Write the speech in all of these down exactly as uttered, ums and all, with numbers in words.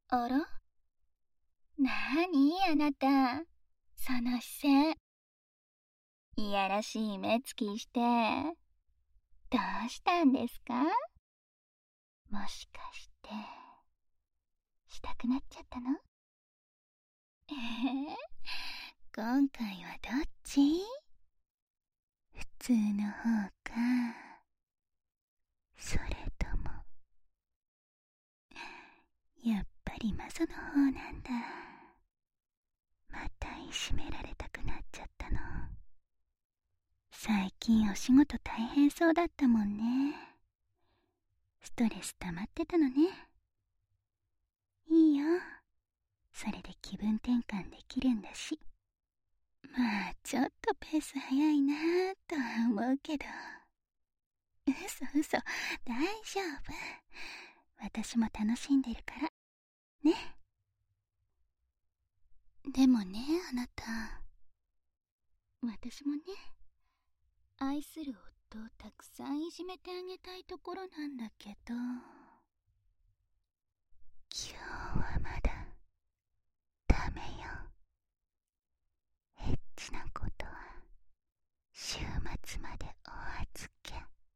あら？なーにあなた、その姿勢。いやらしい目つきして、どうしたんですか？もしかして、したくなっちゃったの？えー、今回はどっち？普通の方か、それとも、やっぱりマゾの方なんだ。またいじめられたくなっちゃったの？最近お仕事大変そうだったもんね。ストレス溜まってたのね。いいよ、それで気分転換できるんだし。まあちょっとペース早いなぁとは思うけど。嘘嘘、大丈夫。私も楽しんでるからね。でもね、あなた、私もね、愛する夫をたくさんいじめてあげたいところなんだけど、今日はまだダメよ。エッチなことは週末までお預け。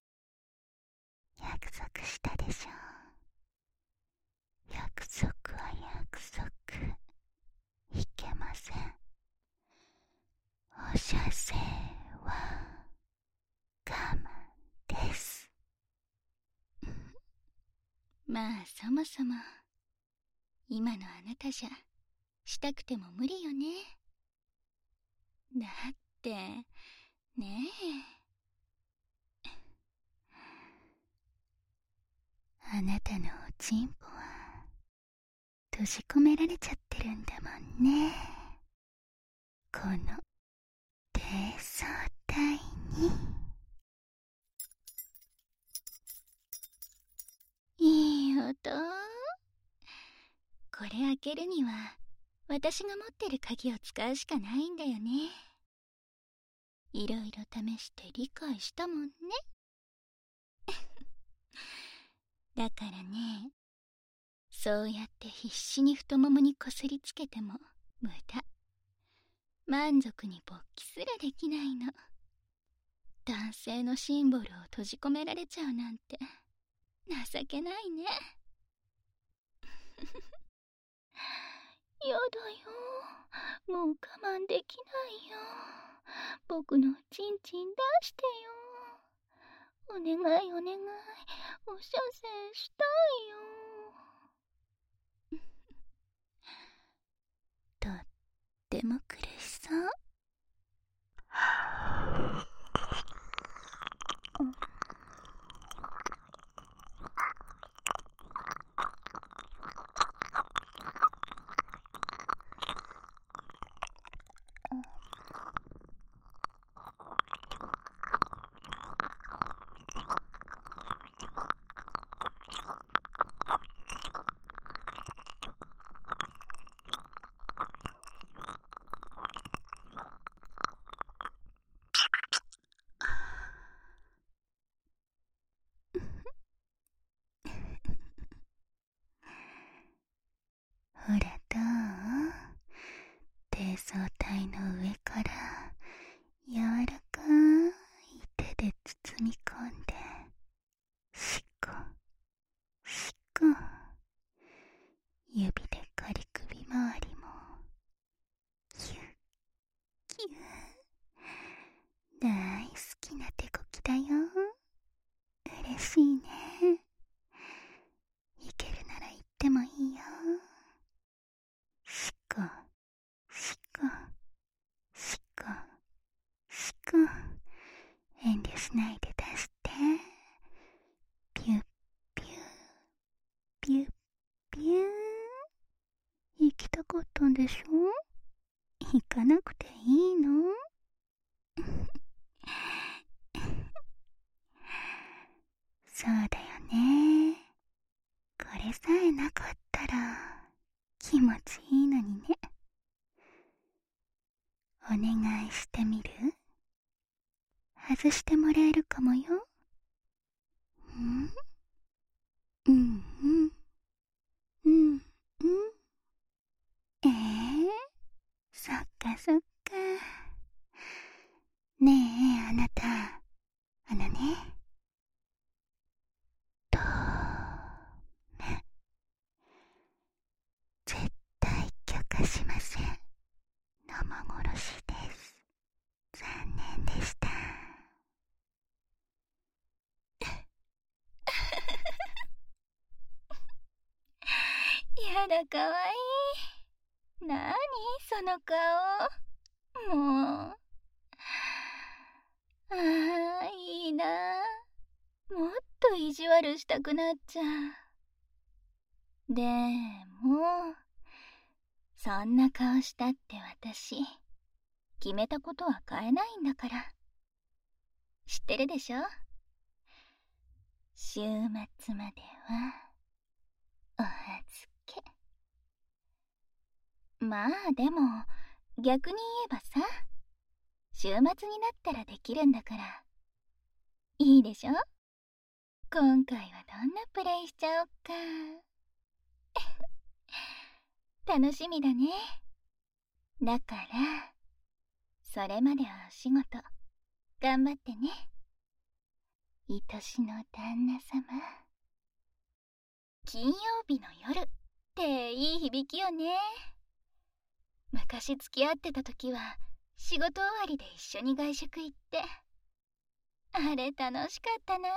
約束したでしょ。約束は約束。いけません。お射精は我慢です。まあそもそも今のあなたじゃしたくても無理よね。だってねえ、あなたのおちんぽは閉じ込められちゃってるんだもんね。この低層体に。いい音。これ開けるには私が持ってる鍵を使うしかないんだよね。いろいろ試して理解したもんね。だからね、そうやって必死に太ももにこすりつけても無駄。満足に勃起すらできないの。男性のシンボルを閉じ込められちゃうなんて情けないね。やだよ、もう我慢できないよ。僕のチンチン出してよ。お願いお願い、お射精したいよ。とっても苦しそう。ほらどう？低層体の上から柔らかい手で包み込んで、しこしこ、指で仮首周りもキュッキュッ。大好きな手こきだよ。嬉しいね。いけるなら言ってもいいよ。しこしこしこしこ、遠慮しないで出して。ピュッピュッピュッピュー。行きたかったんでしょ？行かなくていいの？そうだよね。これさえなかったら気持ちいいのにね。お願いしてみる？外してもらえるかもよ。うんうんうんうんうん。 そっか。ねえ、あなた。あのね。とめ。絶対許可しません。生殺しです。残念でした。 やだ、かわいい。なにその顔。もう。ああ、いいな。もっと意地悪したくなっちゃう。でも、そんな顔したって私、決めたことは変えないんだから。知ってるでしょ？週末までは、お預け。まあでも、逆に言えばさ、週末になったらできるんだから。いいでしょ？今回はどんなプレイしちゃおっか。楽しみだね。だから、それまではお仕事、頑張ってね。愛しの旦那様。金曜日の夜っていい響きよね。昔付き合ってた時は仕事終わりで一緒に外食行って、あれ楽しかったな。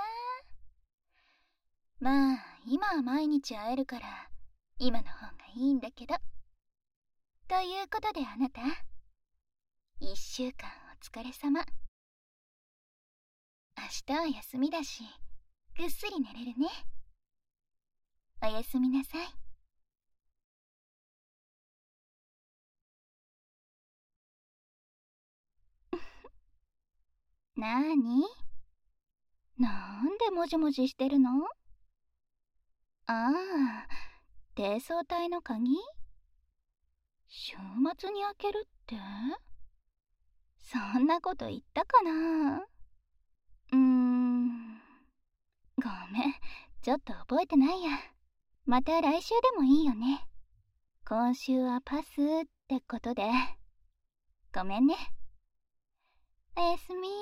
まあ今は毎日会えるから今の方がいいんだけど。ということであなた、一週間お疲れ様。明日は休みだしぐっすり寝れるね。おやすみなさい。なーに？なんでもじもじしてるの？ああ、低層体の鍵？週末に開けるって？そんなこと言ったかな？うーん、ごめん、ちょっと覚えてないや。また来週でもいいよね。今週はパスってことで。ごめんね。おやすみ。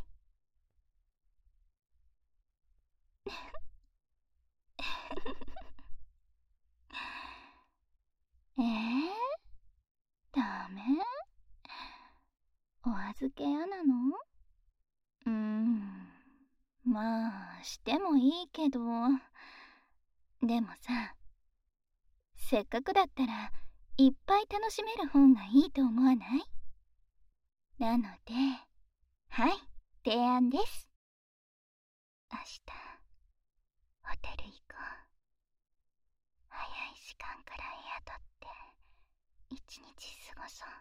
えー、ダメ？お預け嫌なの？うーん、まあしてもいいけど、でもさ、せっかくだったらいっぱい楽しめる方がいいと思わない？なので、はい、提案です。明日ホテル行こう。早い時間から部屋取って一日過ごそう。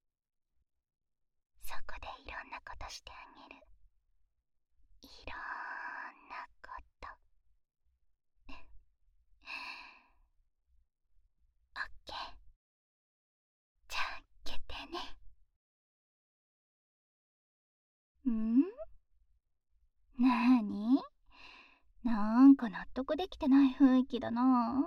そこでいろんなことしてあげる。いろんなこと。オッケー。じゃあ決定ね。ん？なーに？なんか納得できてない雰囲気だな。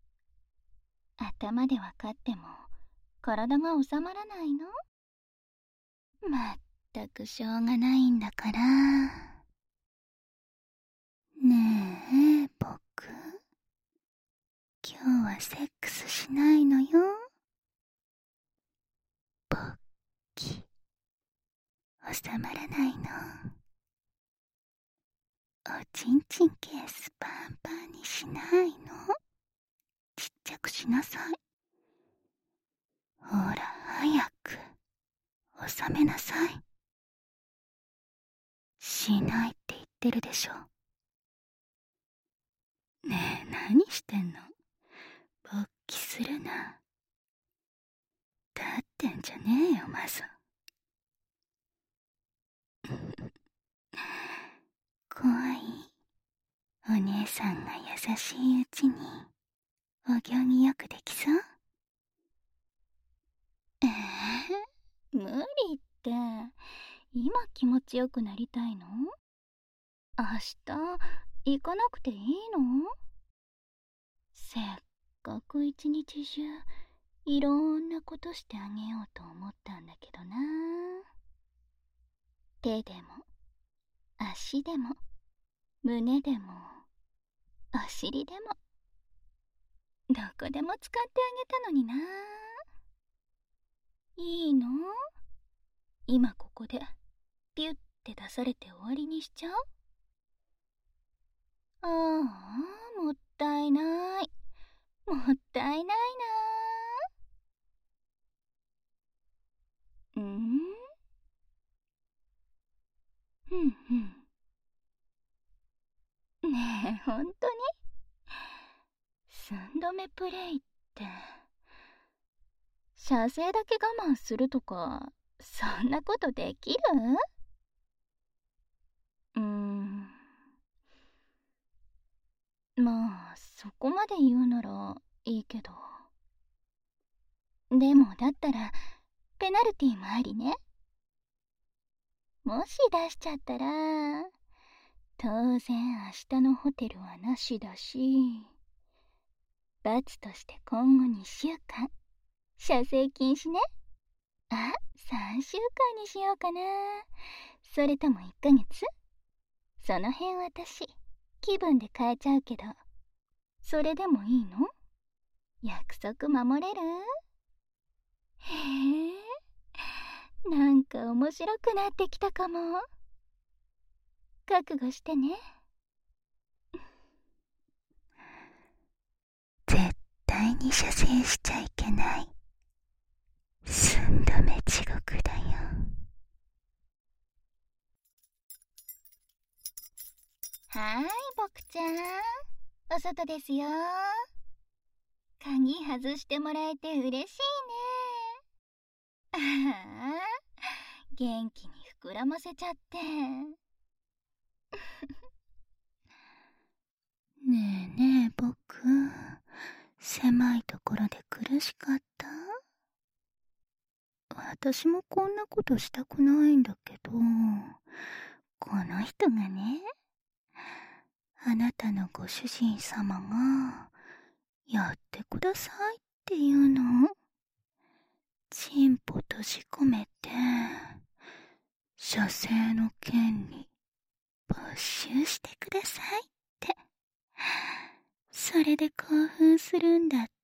頭でわかっても体が収まらないの？まったくしょうがないんだから。 ねえ、僕。今日はセックスしないのよ。ポッキ。収まらないの。おちんちんケースパンパンにしないの？ちっちゃくしなさい。ほら、早く。収めなさい。しないって言ってるでしょ。ねえ、何してんの？勃起するな。立ってんじゃねえよ、まず。怖い？お姉さんが優しいうちにお行儀よくできそう？ えー、無理って。今気持ちよくなりたいの？明日行かなくていいの？せっかく一日中いろんなことしてあげようと思ったんだけどな。手でも足でも胸でもお尻でもどこでも使ってあげたのにな。いいの？今ここでピュッて出されて終わりにしちゃう？ああ、もったいない。もったいないな。うん？ふんふん。ねえ、ほんとに？寸止めプレイって、射精だけ我慢するとか、そんなことできる？うーん。まあ、そこまで言うならいいけど。でもだったら、ペナルティーもありね。もし出しちゃったら、当然明日のホテルはなしだし、罰として今後にしゅうかん、射精禁止ね。あ、さんしゅうかんにしようかな。それともいっかげつ？その辺私、気分で変えちゃうけど、それでもいいの？約束守れる？へえ、なんか面白くなってきたかも。覚悟してね。 絶対に射精しちゃいけない。寸止め地獄だよ。 はーい、僕ちゃん。お外ですよ。鍵外してもらえて嬉しいね。ああ、元気に膨らませちゃって。 ねえねえ僕、狭いところで苦しかった？私もこんなことしたくないんだけど、この人がね、あなたのご主人様がやってくださいって言うの。チンポ閉じ込めて射精の権利没収してくださいって。それで興奮するんだって。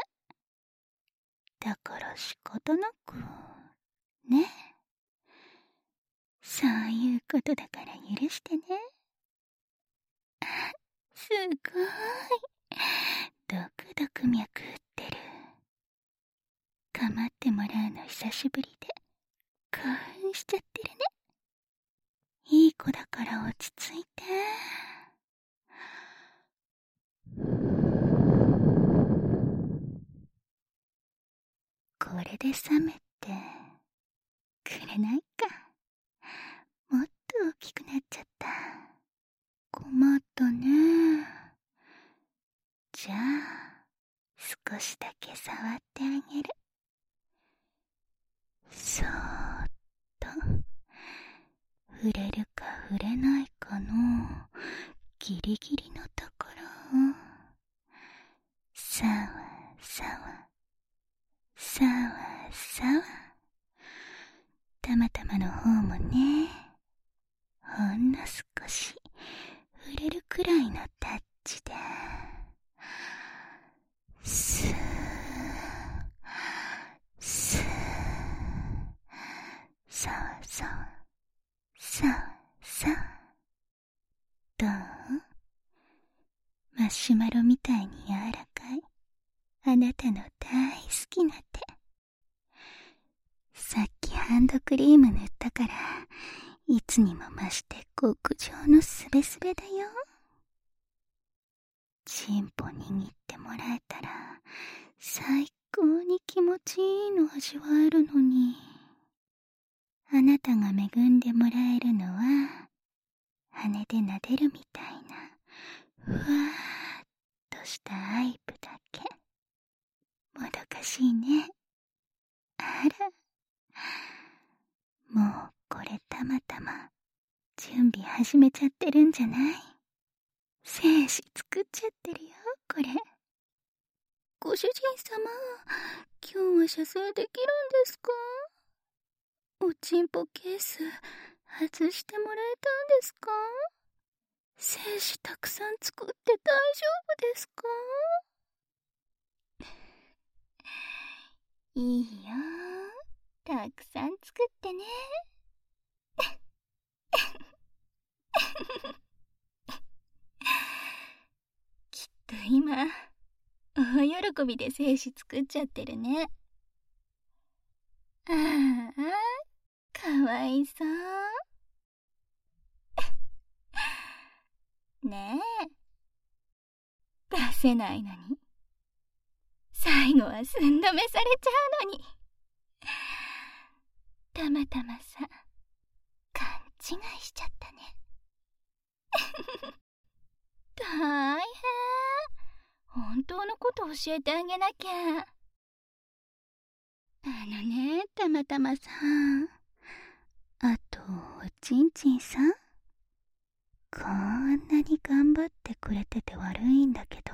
だから仕方なくね。そういうことだから許してね。すごい。ドクドク脈打ってる。かまってもらうの久しぶりで興奮しちゃってるね。いい子だから落ち着いて。これで冷めてくれないか。もっと大きくなっちゃった。困ったね。じゃあ少しだけ触ってあげる。そーっと触れるか触れないかのギリギリのところをさわさわさわさわ。たまたまの方もね、ほんの少し触れるくらいのタッチでスースーさわさわさわさわ。どう？マシュマロみたいに柔らかいあなたの大好きな手。さっきハンドクリーム塗ったからいつにも増して極上のスベスベだよ。チンポ握ってもらえたら最高に気持ちいいの味わえるのに。あなたが恵んでもらえるのは羽で撫でるみたいなふわーっとした愛撫だけ。もどかしいね。あら、もうこれたまたま準備始めちゃってるんじゃない？精子作っちゃってるよこれ。 ご主人様、今日は射精できるんですか？おちんぽケース外してもらえたんですか？精子たくさん作って大丈夫ですか？いいよ、たくさん作ってね。きっと今大喜びで精子作っちゃってるね。ああ、かわいそう。ねえ、出せないのに、最後は寸止めされちゃうのに。たまたまさ、勘違いしちゃったね。大変。本当のこと教えてあげなきゃ。あのね、たまたまさん。あと、おちんちんさん。こんなに頑張ってくれてて悪いんだけど。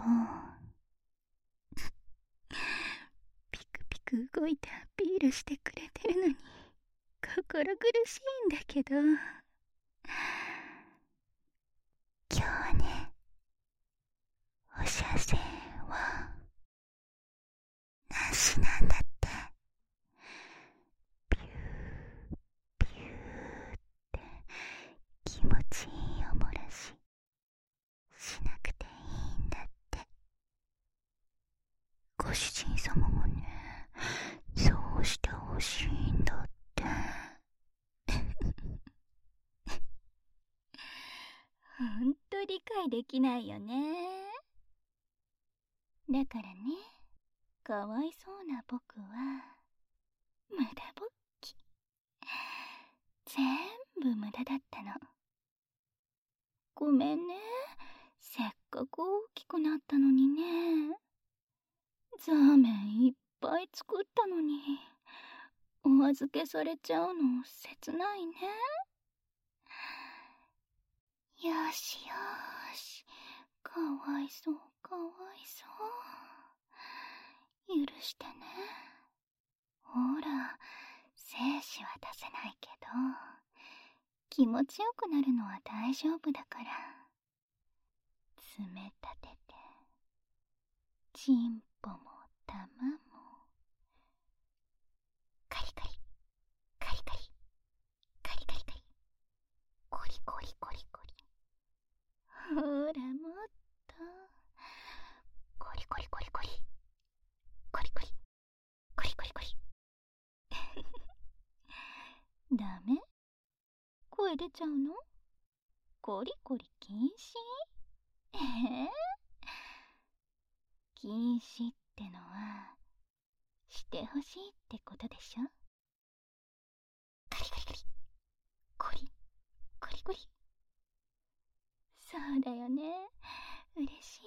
ピクピク動いてアピールしてくれてるのに、心苦しいんだけど。今日はね、お射精はなしなんだって。ピューピューって気持ちいいおもらししなくていいんだって。ご主人様がね、そうしてほしいんだって。ほんと理解できないよね。だからね、かわいそうな僕は無駄ぼっき。全部無駄だったの。ごめんね、せっかく大きくなったのにね。ザーメンいっぱい作ったのにお預けされちゃうの切ないね。よしよし、かわいそうかわいそう、許してね。ほら、精子は出せないけど気持ちよくなるのは大丈夫だから。爪立ててチンポも玉もカリカリカリカリカリカリカリコリコリコリコリ。ほらもっとコリコリコリコリコリコリコリコリコリ。ダメ？声出ちゃうの？コリコリ禁止？えー、禁止ってのはしてほしいってことでしょ？カリカリカリコリコリコリ。そうだよね、嬉し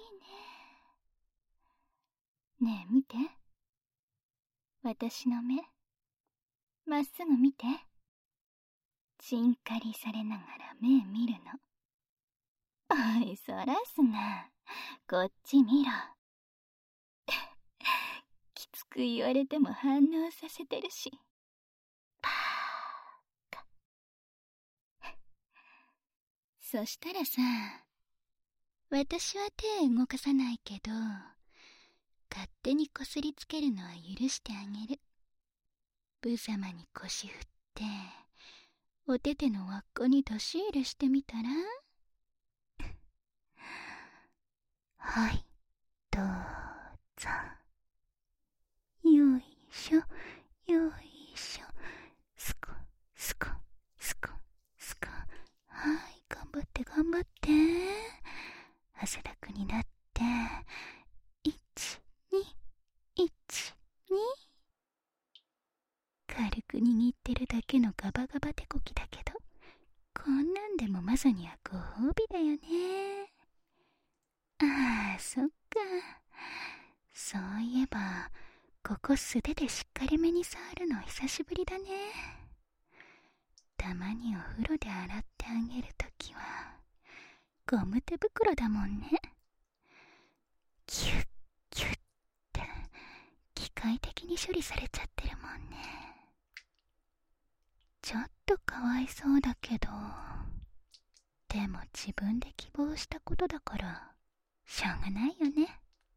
いね。ねえ見て、私の目まっすぐ見て。ちんかりされながら目見るの。おい、そらすな、こっち見ろ。きつく言われても反応させてるし。パーカ。そしたらさ、私は手動かさないけど、勝手にこすりつけるのは許してあげる。無様に腰振ってお手手の輪っこに出し入れしてみたら。はい、どうぞ。よいしょよいしょ、すこすこすこすこ。はい、頑張って頑張って。汗だくになって、いち、に、いち、に。軽く握ってるだけのガバガバ手こきだけど、こんなんでもまさにはご褒美だよね。ああ、そっか。そういえば、ここ素手でしっかりめに触るの久しぶりだね。たまにお風呂で洗ってあげるときは、ゴム手袋だもんね。キュッキュッって。 械的に処理されちゃってるもんね。ちょっとかわいそうだけど、でも自分で希望したことだからしょうがないよね。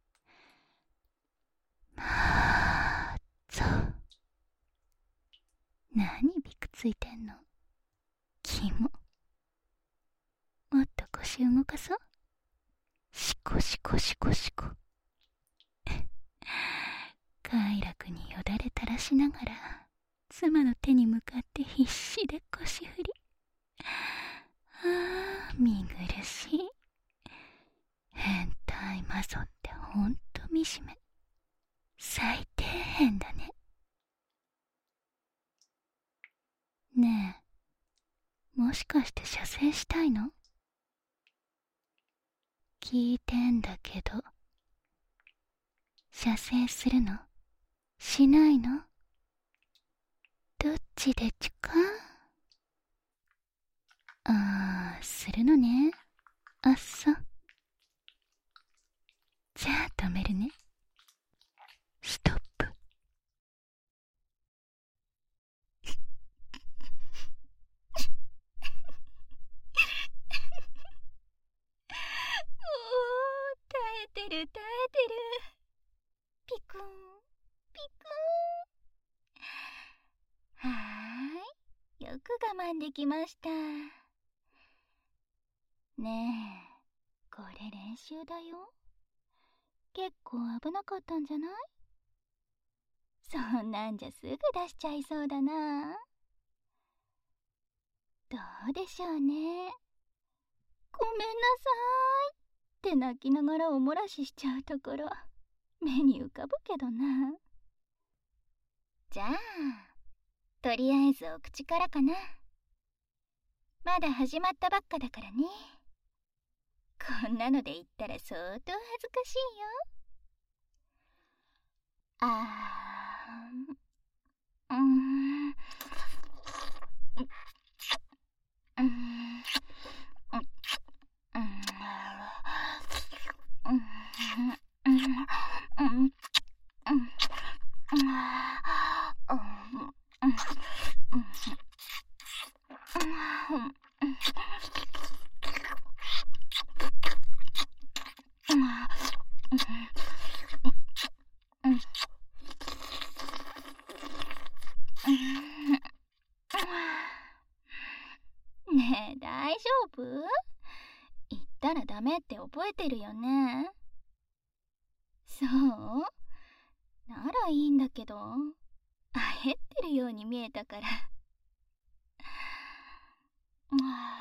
まあそう。何びくついてんの。キモ。もっと腰動かそう。シコシコシコシコ。快楽によだれ垂らしながら妻の手に向かって必死で腰振り。ああ、見苦しい。変態マゾってほんと惨め。最底辺だね。ねえ、もしかして射精したいの？聞いてんだけど、射精するの？しないの？どっちでちゅか？あー、するのね。あっそ。じゃあ止めるね。ストップ。 耐えてる耐えてる。ピクンピクン。はーい、よく我慢できました。ねえ、これ練習だよ。結構危なかったんじゃない？そんなんじゃすぐ出しちゃいそうだな。どうでしょうね。ごめんなさいって泣きながらおもらししちゃうところ、目に浮かぶけどな。じゃあ、とりあえずお口からかな。まだ始まったばっかだからね。こんなので言ったら相当恥ずかしいよ。あー、うーん、うーん、うーん、うーん、うーん、うーん、ねえ、大丈夫？言ったらダメって覚えてるよね。そう？ならいいんだけど、あへってるように見えたから。うん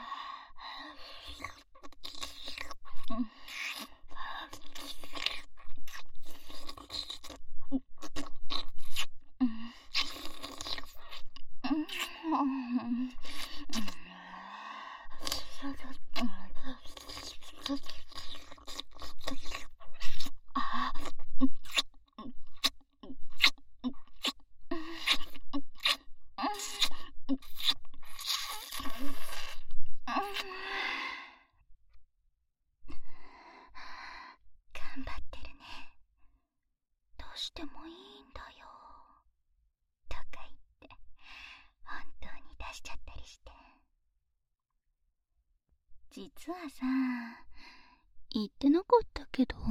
頑張ってるね。どうしてもいいんだよ。とか言って、本当に出しちゃったりして。実はさ、 言ってなかったけど、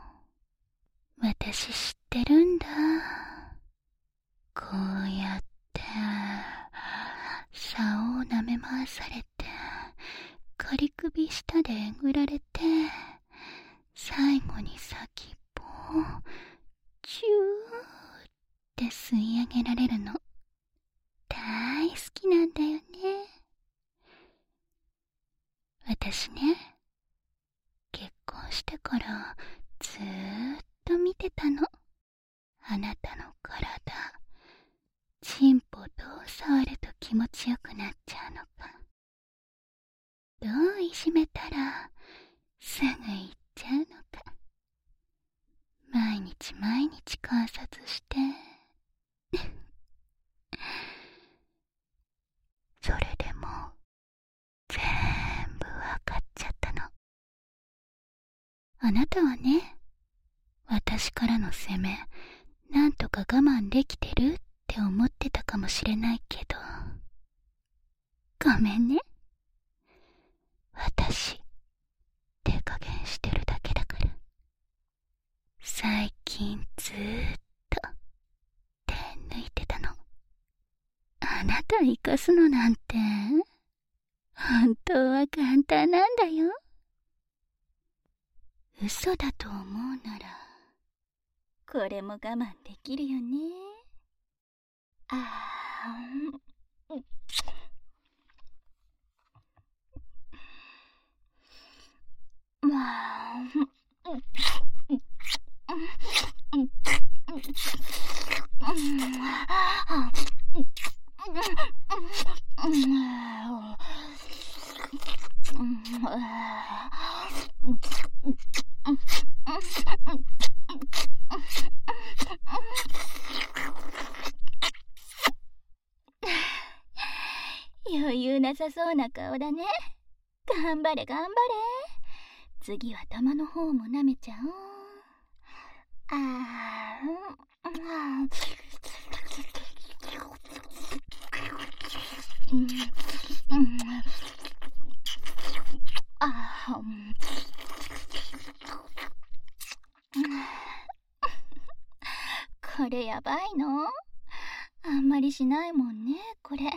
私知ってるんだ。こうやって竿を舐め回されて、仮首下でえぐられて、最後に先っぽをチューって吸い上げられるの大好きなんだよね。私ね、結婚してからずーっと見てたの。あなたの体、チンポどう触ると気持ちよくなっちゃうのか、どういじめたらすぐ行っちゃうのか、毎日毎日観察してそれでも全部わかっちゃったの。あなたはね、私からの攻めなんとかか我慢できてるって思ってたかもしれないけど、ごめんね。私、手加減してるだけだから。最近ずーっと手抜いてたの。あなた生かすのなんて、本当は簡単なんだよ。嘘だと思うなら、 これも我慢できるよね。あー、うん、まあ、余裕なさそうな顔だね。頑張れ頑張れ。次は頭の方も舐めちゃおう。あー、うん、うん、あー、これやばいの？あんまりしないもんね、これ。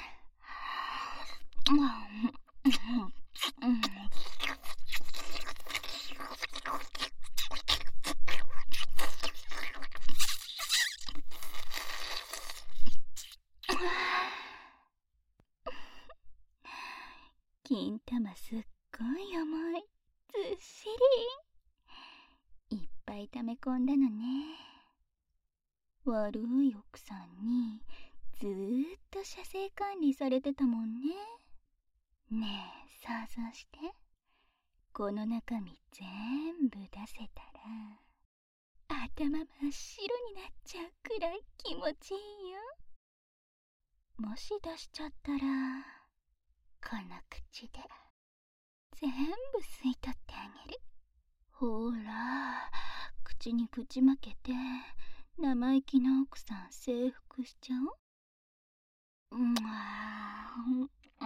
金玉すっごい重い。ずっしり。いっぱい溜め込んだのね。悪い奥さんにずーっと射精管理されてたもんね。ねえ、想像して。この中身全部出せたら頭真っ白になっちゃうくらい気持ちいいよ。もし出しちゃったらこの口で全部吸い取ってあげる。ほら、口に口まけて生意気な奥さん征服しちゃおう。うん、うん、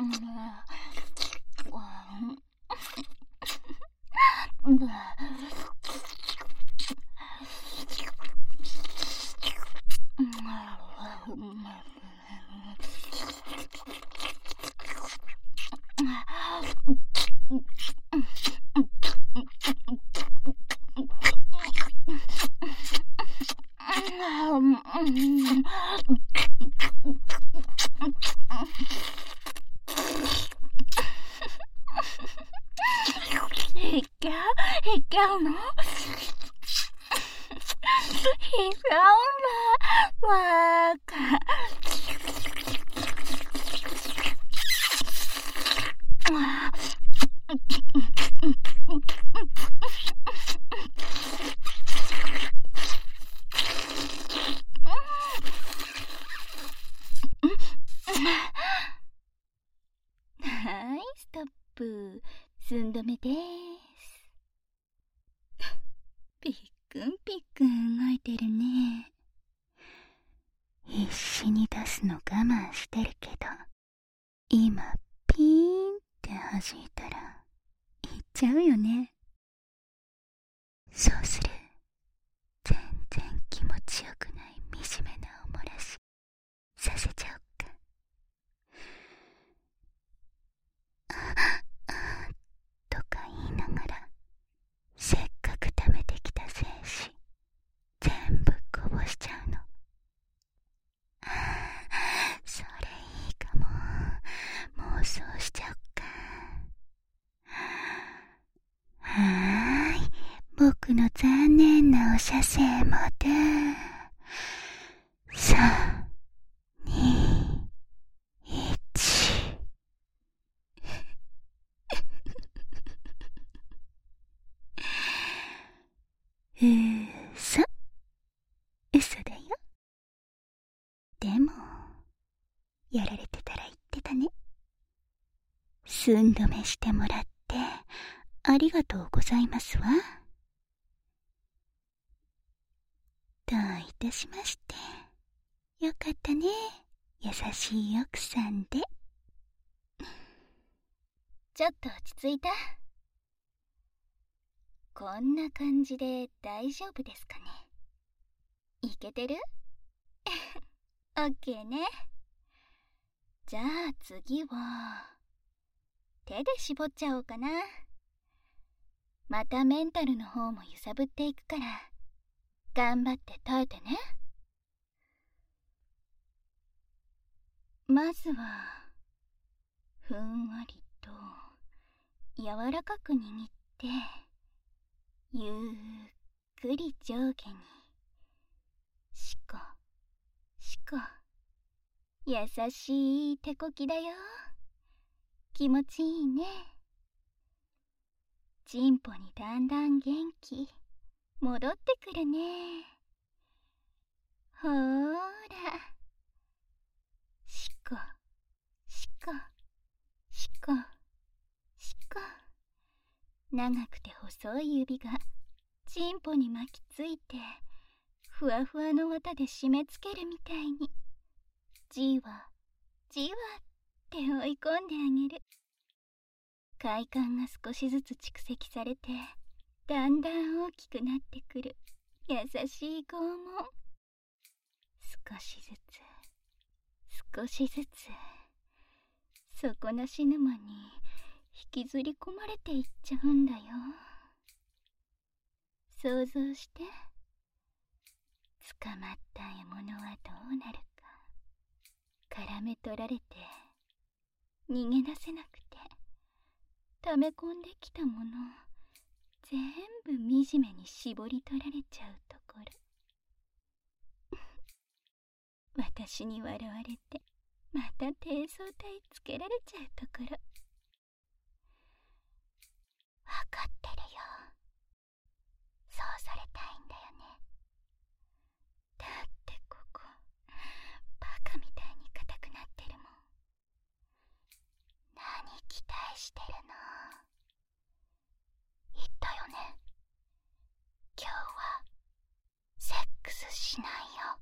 いっちゃういっちゃうの？いっちゃうんだ。わーか。はい、ストップ。寸止めでーす。ピックンピックン動いてるね。 必死に出すの我慢してるけど、今ピーンって弾いたらいっちゃうよね。そうする。全然気持ちよくない惨めなおもらしさせちゃおっか。ああとか言いながら、せっかく溜めてきた精子全部こぼしちゃうの。ああ、それいいかも。妄想しちゃおっか。はーい、僕の残念なお射精まで。さん、に、いち。うそ、嘘だよ。でも、やられてたら言ってたね。寸止めしてもらってありがとうございますわ。どういたしまして。 よかったね。優しい奥さんで。 ちょっと落ち着いた？こんな感じで大丈夫ですかね？いけてる？オッケーね。じゃあ次は手で絞っちゃおうかな。またメンタルの方も揺さぶっていくから頑張って耐えてね。まずはふんわりと柔らかく握ってゆっくり上下にしこしこ。優しい手こきだよ。気持ちいいね。チンポにだんだん元気戻ってくるね。ほーら、しこしこしこしこ。長くて細い指がチンポに巻きついてふわふわの綿で締め付けるみたいにじわじわって追い込んであげる。快感が少しずつ蓄積されてだんだん大きくなってくる優しい拷問。少しずつ少しずつ底なし沼に引きずり込まれていっちゃうんだよ。想像して。捕まった獲物はどうなるか。絡め取られて逃げ出せなくて溜め込んできたもの全部惨めに絞り取られちゃうところ。私に笑われてまた低層体つけられちゃうところ。わかってるよ。そうされたいんだよね。だってここバカみたいに硬くなってるもん。何期待してるの？言ったよね。今日はセックスしないよ。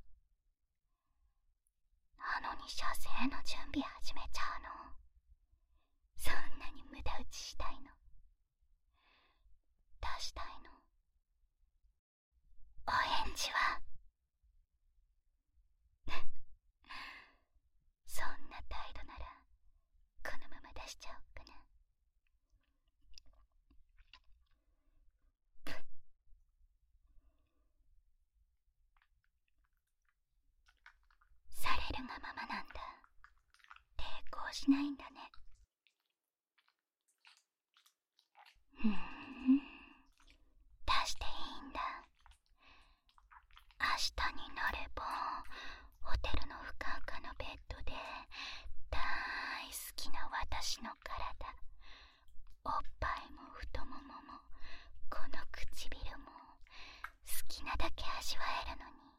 なのに射精の準備始めちゃうの？そんなに無駄打ちしたいの？出したいの？お返事は？そんな態度ならこのまま出しちゃおうかな。されるがままなんだ。抵抗しないんだね。ふーん、出していいんだ。明日になればホテルのふかふかのベッドで大好きな私の体、おっぱいも太もももこの唇も好きなだけ味わえるのに。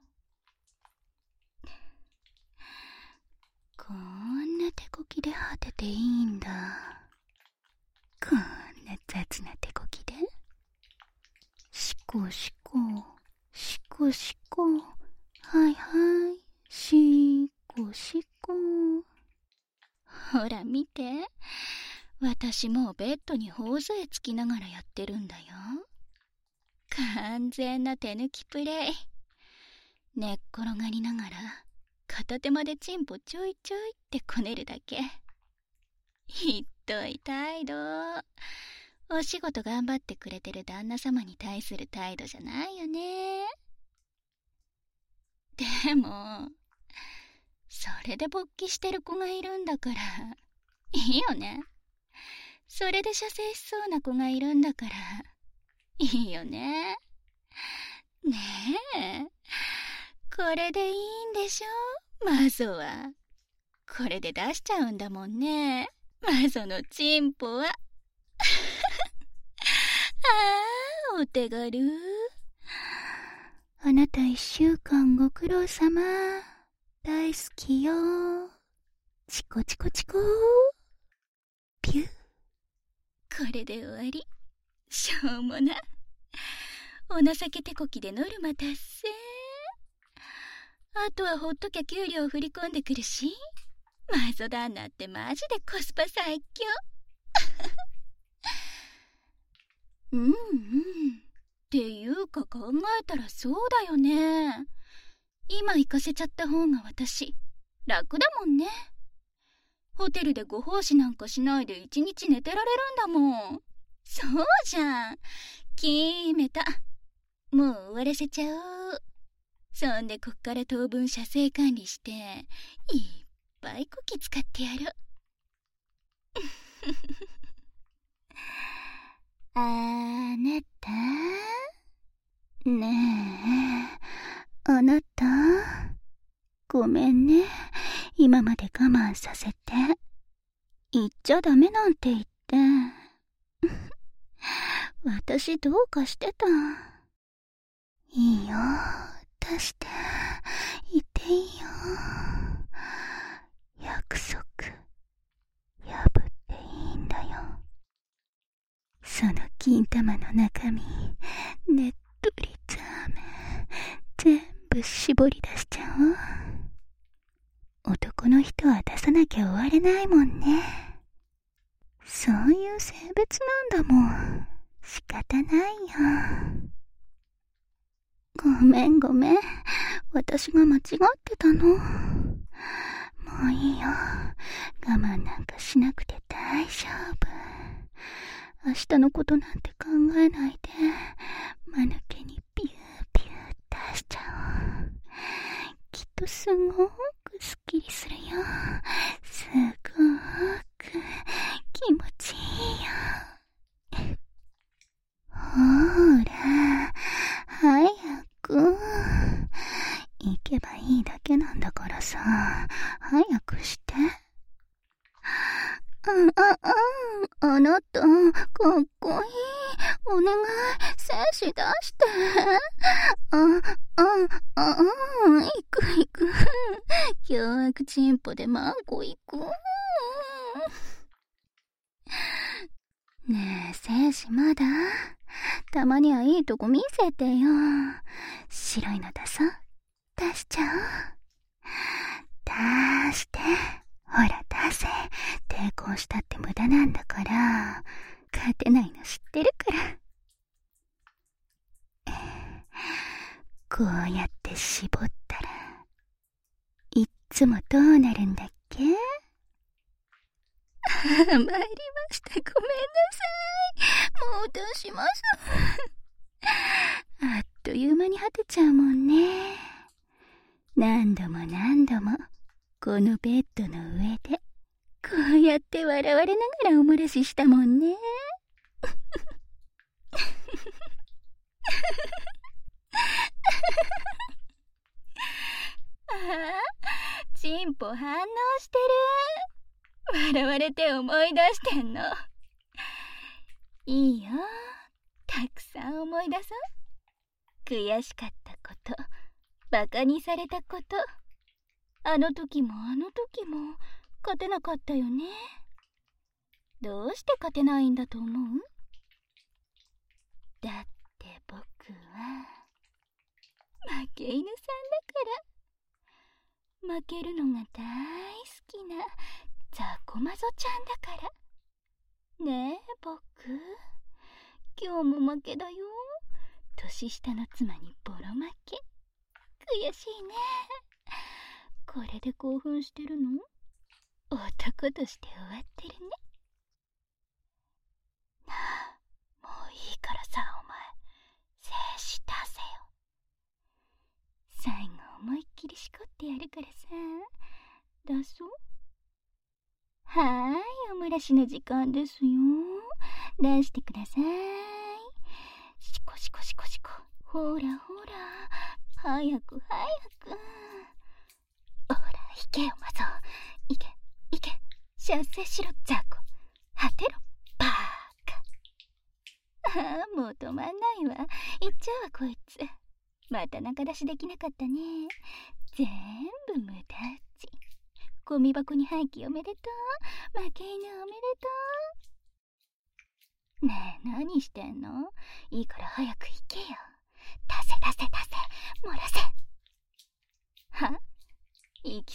こんな手こきで果てていいんだ。こんな雑な手こきで。しこしこしこしこ、はいはいしこしこ。ほら見て、私もうベッドに頬杖つきながらやってるんだよ。完全な手抜きプレイ。寝っ転がりながら片手までチンポちょいちょいってこねるだけ。ひっどい態度。お仕事頑張ってくれてる旦那様に対する態度じゃないよね。でもそれで勃起してる子がいるんだからいいよね。それで射精しそうな子がいるんだからいいよね。ねえ、これでいいんでしょ、マゾは。これで出しちゃうんだもんね、マゾのチンポは。ああ、お手軽。あなた一週間ご苦労様。大好きよ。チコチコチコ。ピュー。これで終わり。しょうもな。お情け手こきでノルマ達成。 あとはほっときゃ給料振り込んでくるし、マゾ旦那ってマジでコスパ最強。うんうん。っていうか考えたらそうだよね。今行かせちゃった方が私楽だもんね。ホテルでご奉仕なんかしないで一日寝てられるんだもん。そうじゃん。決めた。もう終わらせちゃおう。そんでこっから当分射精管理していっぱいこき使ってやる。 あなたねえ、あなたごめんね、今まで我慢させて。言っちゃダメなんて言って私どうかしてた。いいよ、出して言っていいよ。約束破っていいんだよ。その金玉の中身ねっとりザーメン全部絞り出しちゃおう。男の人は出さなきゃ終われないもんね。そういう性別なんだもん。仕方ないよ。ごめんごめん、私が間違ってたの。もういいよ、我慢なんかしなくて大丈夫。明日のことなんて考えないで間抜けにピューピュー出しちゃおう。きっとすごくすっきりするよ。すごく気持ちいいよ。ほら早く行けばいいだけなんだからさ、早くして。あ、あ、あ、あなた、かっこいい。お願い、精子出して。あ、あ、あ、行く行く。凶悪チンポでマンコ行く。ねえ、精子まだ？たまにはいいとこ見せてよ。白いの出そう。出しちゃおう。出して。ほら出せ。抵抗したって無駄なんだから。勝てないの知ってるから。こうやって絞ったらいっつもどうなるんだっけ？参りました。ごめんなさい。もう出します。あっという間に果てちゃうもんね。何度も何度もこのベッドの上でこうやって笑われながらおもらししたもんね。 ああ、チンポ反応してる。笑われて思い出してんの。いいよ、たくさん思い出そう。悔しかったこと、バカにされたこと、あの時もあの時も勝てなかったよね。どうして勝てないんだと思う？だって僕は負け犬さんだから。負けるのが大好きなザコマゾちゃんだから。ねえ僕、今日も負けだよ。年下の妻にボロ負け。悔しいね。これで興奮してるの？男として終わってるね。なあ、もういいからさ、お前精子出せよ。最後思いっきりしこってやるからさ、出そう。はーい、おもらしの時間ですよ。出してください。しこしこしこしこ。ほらほら、早く早く。ほら、行けよマゾ。行け行け、射精しろザコ。果てろバーカ。ああ、もう止まんないわ。行っちゃうわこいつ。また中出しできなかったね。全部無駄打ち。ゴミ箱に廃棄おめでとう。負け犬おめでとう。ねえ、何してんの？いいから早く行けよ。出せ出せ出せ、漏らせ。は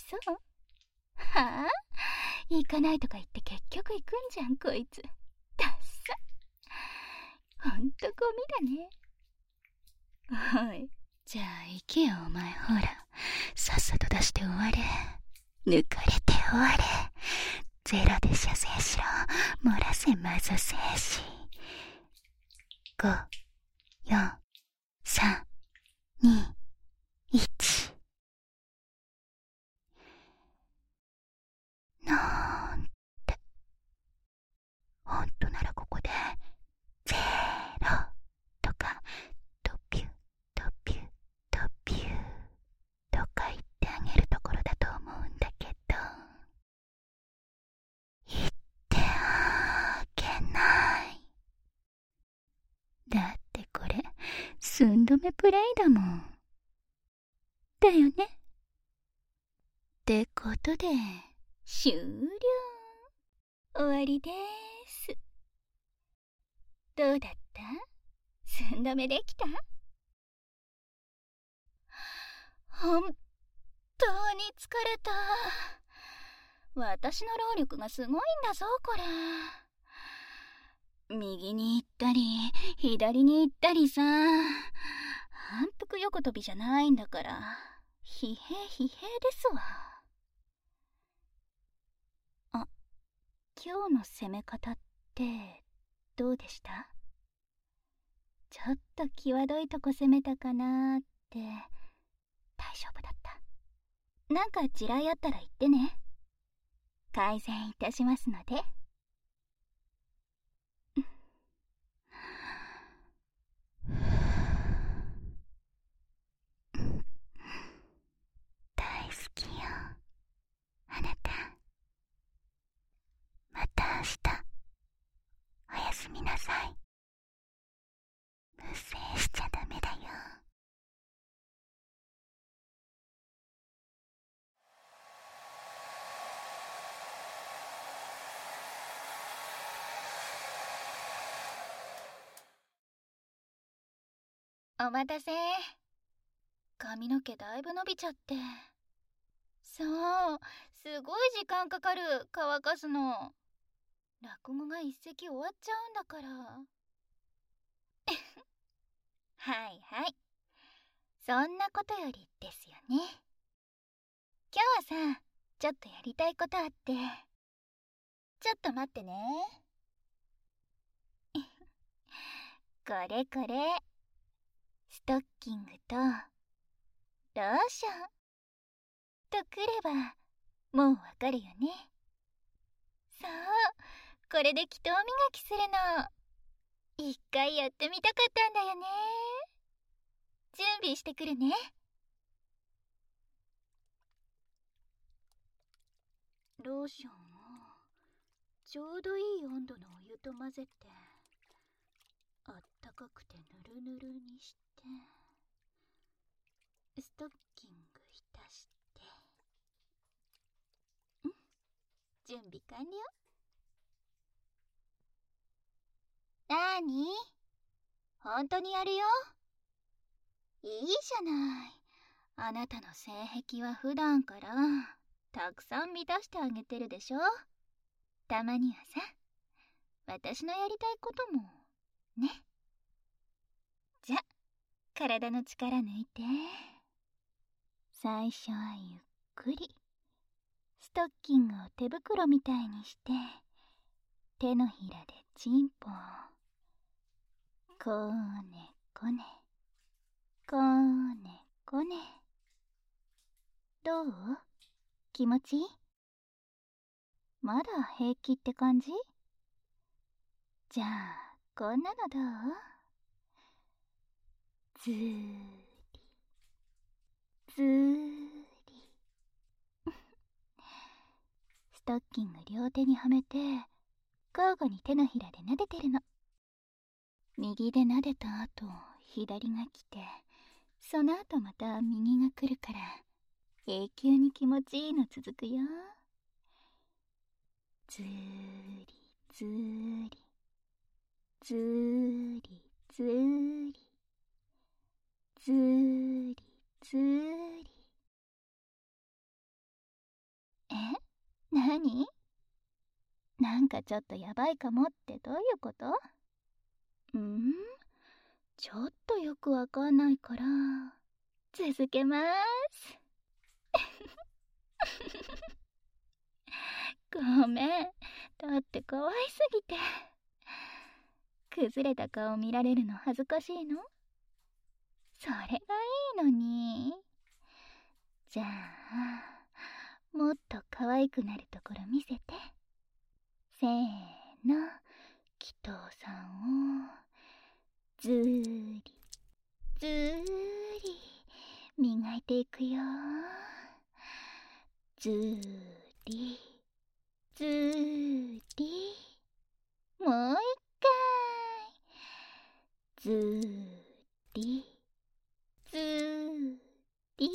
そうはあ、行かないとか言って結局行くんじゃんこいつ。ダッサ。ほんとゴミだね。おい、 じゃあ行けよお前。ほら、さっさと出して終われ。抜かれて終われ。ゼロで射精しろ。漏らせまず精子。ご、よん、さん、に、いち。なんて。ほんとならここでゼロとかドピュドピュドピュとか言ってあげるところだと思うんだけど、言ってあげない。だってこれ寸止めプレイだもん。だよね。ってことで終了。終わりです。どうだった？寸止めできた？本当に疲れた。私の労力がすごいんだぞこれ。右に行ったり左に行ったりさ、反復横跳びじゃないんだから、疲弊疲弊ですわ。あ、今日の攻め方ってどうでした？ちょっと際どいとこ攻めたかなーって。大丈夫だった。なんか地雷あったら言ってね。改善いたしますので。 大好きよあなた。また明日おやすみなさい。無制しちゃダメだよ。 お待たせ。髪の毛だいぶ伸びちゃって。そう、すごい時間かかる、乾かすの。落語が一席終わっちゃうんだから。はいはい、そんなことよりですよね。今日はさ、ちょっとやりたいことあって。ちょっと待ってね。これこれ、ストッキングとローションとくればもうわかるよね。そう、これで祈祷磨きするの。一回やってみたかったんだよね。準備してくるね。ローションをちょうどいい温度のお湯と混ぜて、あったかくてぬるぬるにして、ストッキング浸して、ん？準備完了。なーに？ほんとにやるよ。いいじゃない。あなたの性癖は普段からたくさん満たしてあげてるでしょ。たまにはさ、私のやりたいこともね。じゃ、体の力抜いて。最初はゆっくりストッキングを手袋みたいにして、手のひらでチンポをこねこねこねこね。どう？気持ちいい？まだ平気って感じ？じゃあこんなのどう？ずーりずーりストッキング両手にはめて交互に手のひらで撫でてるの。右で撫でた後左が来て、その後また右が来るから、永久に気持ちいいの続くよ。ずーりずーりずーりずーりずーりずーり。 何？なんかちょっとやばいかもってどういうこと？ん？ちょっとよくわかんないから続けまーす。ごめん、だって可愛すぎて。崩れた顔見られるの恥ずかしいの？それがいいのに。じゃあもっと可愛くなるところ見せて。せーの、祈祷さんをずーりずーり磨いていくよ。ずーりずーり、もう一回。ずーりずーり。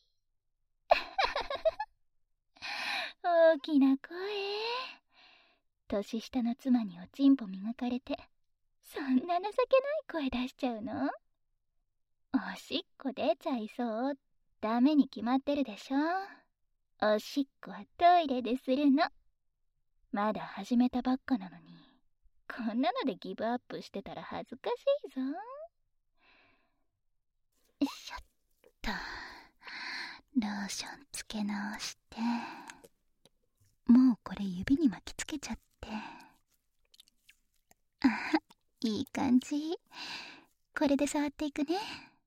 大きな声。年下の妻におちんぽ磨かれてそんな情けない声出しちゃうの？おしっこ出ちゃいそう。ダメに決まってるでしょ。おしっこはトイレでするの。まだ始めたばっかなのに、こんなのでギブアップしてたら恥ずかしいぞ。よいしょっと。ローションつけ直して、もうこれ指に巻きつけちゃって。あ、いい感じ。これで触っていくね。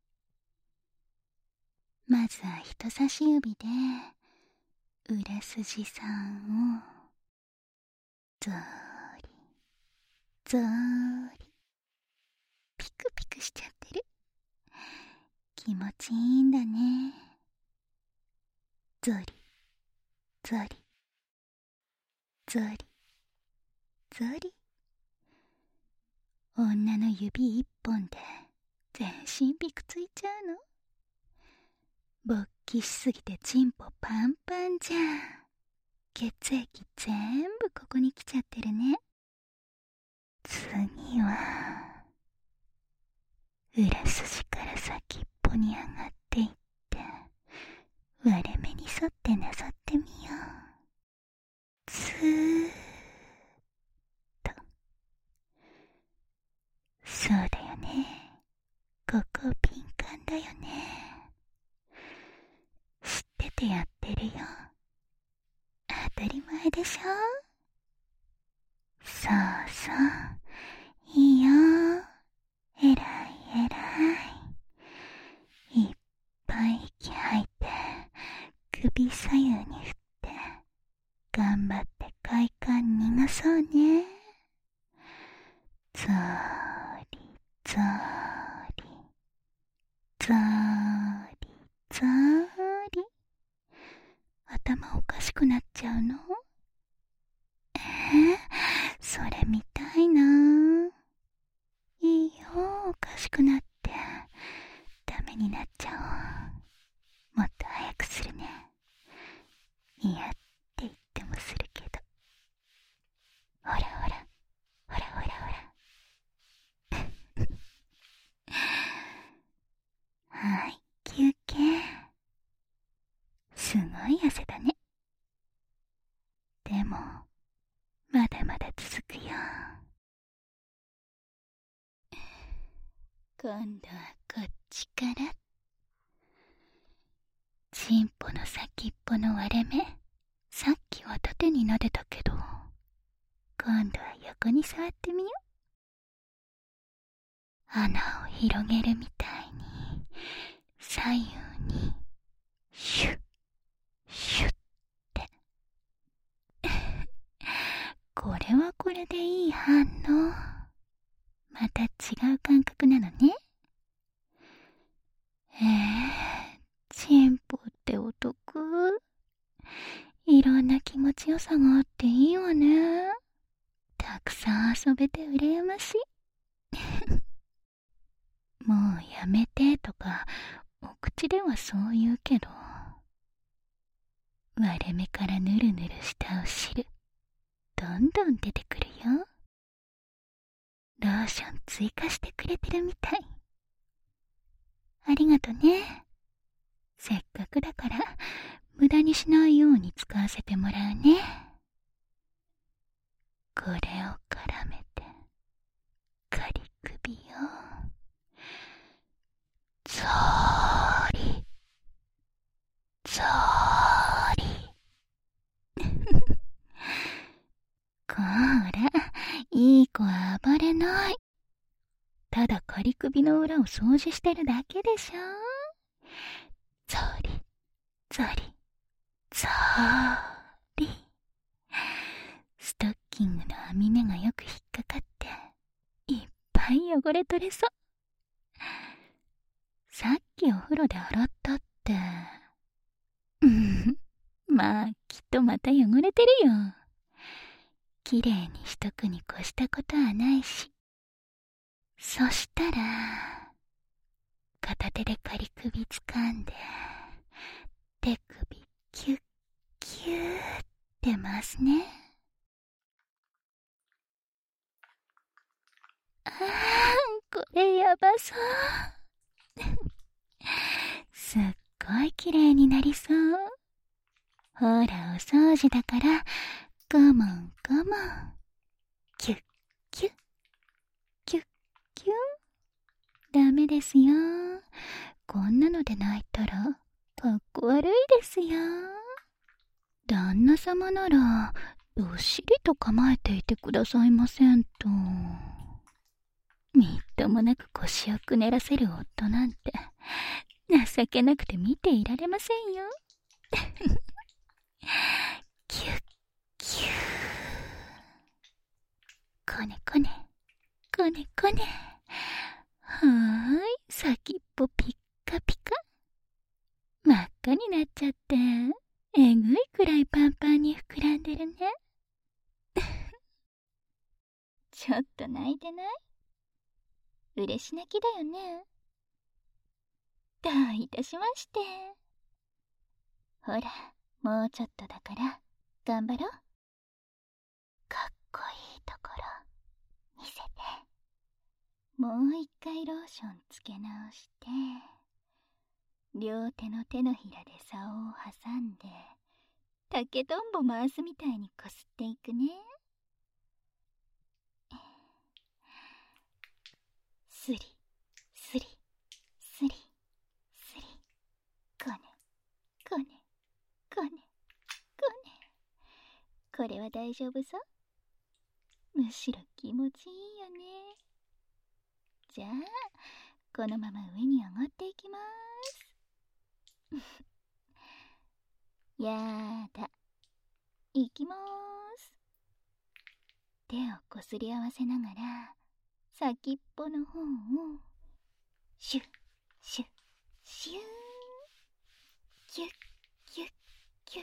まずは人差し指で売れ筋さんをぞーりぞーり、ピクピクしちゃってる。気持ちいいんだね。ぞりぞりぞりぞり。女の指一本で全身びくついちゃうの？勃起しすぎてチンポパンパンじゃん。血液全部ここに来ちゃってるね。次は裏筋から先っぽに上がっていって、割れ目に沿ってなぞってみよう。ずーっと。そうだよね。ここ敏感だよね。知っててやってるよ。当たり前でしょ。そうそう、いいよ。えらいえらい。いっぱい息吐いて、首左右に振って、頑張って快感逃がそうね。ぞーりぞーりぞーりぞーり。頭おかしくなっちゃうの？えー、それ見たいな。いいよ、おかしくなってダメになっちゃおう。もっと早くするね。いやって言ってもするけど、ほらほらほらほらほら。はい、休憩。すごい汗だね。でもまだまだ続くよ。今度はこっちから。チンポの先っぽの割れ目、さっきは縦に撫でたけど、今度は横に触ってみよう。穴を広げるみたいに左右にシュッシュッってこれはこれでいい反応。また違う感覚なのね。えー、チンポってお得。いろんな気持ちよさがあっていいわね。たくさん遊べて羨ましい。もうやめてとかお口ではそう言うけど、割れ目からぬるぬるしたお汁どんどん出てくるよ。ローション追加してくれてるみたい。ありがとね。せっかくだから無駄にしないように使わせてもらうね。これを絡めて、仮首を、ぞーり、ぞーり。こら、いい子は暴れない。ただ仮首の裏を掃除してるだけでしょ。ぞり、ぞり、ぞーり。ストッキングの網目がよく引っかかって、いっぱい汚れ取れそう。さっきお風呂で洗ったって。うん、まあ、きっとまた汚れてるよ。きれいにしとくに越したことはないし。そしたら、片手で仮首掴んで、手首キュッキューって回すね。あー、これやばそう。すっごい綺麗になりそう。ほら、お掃除だから、ゴモンゴモン。キュッキュッ、キュッキュン。ダメですよ。こんなので泣いたら、かっこ悪いですよ。旦那様なら、どっしりと構えていてくださいませんと。みっともなく腰をくねらせる夫なんて、情けなくて見ていられませんよ。キュッキュー。こねこね、こねこね。はーい、先っぽピッカピカ。真っ赤になっちゃって、えぐいくらいパンパンに膨らんでるね。 ちょっと泣いてない？嬉し泣きだよね。どういたしまして。ほら、もうちょっとだから頑張ろう。かっこいいところ見せて。もう一回ローションつけ直して、両手の手のひらで竿を挟んで、竹とんぼ回すみたいにこすっていくね。スリスリスリスリ、こねこねこねこね。これは大丈夫さ。むしろ気持ちいいよね。じゃあこのまま上に上がっていきます。やーだ、いきまーす。手をこすり合わせながら先っぽの方をシュッシュッシューン、キュッキュッキュッキュ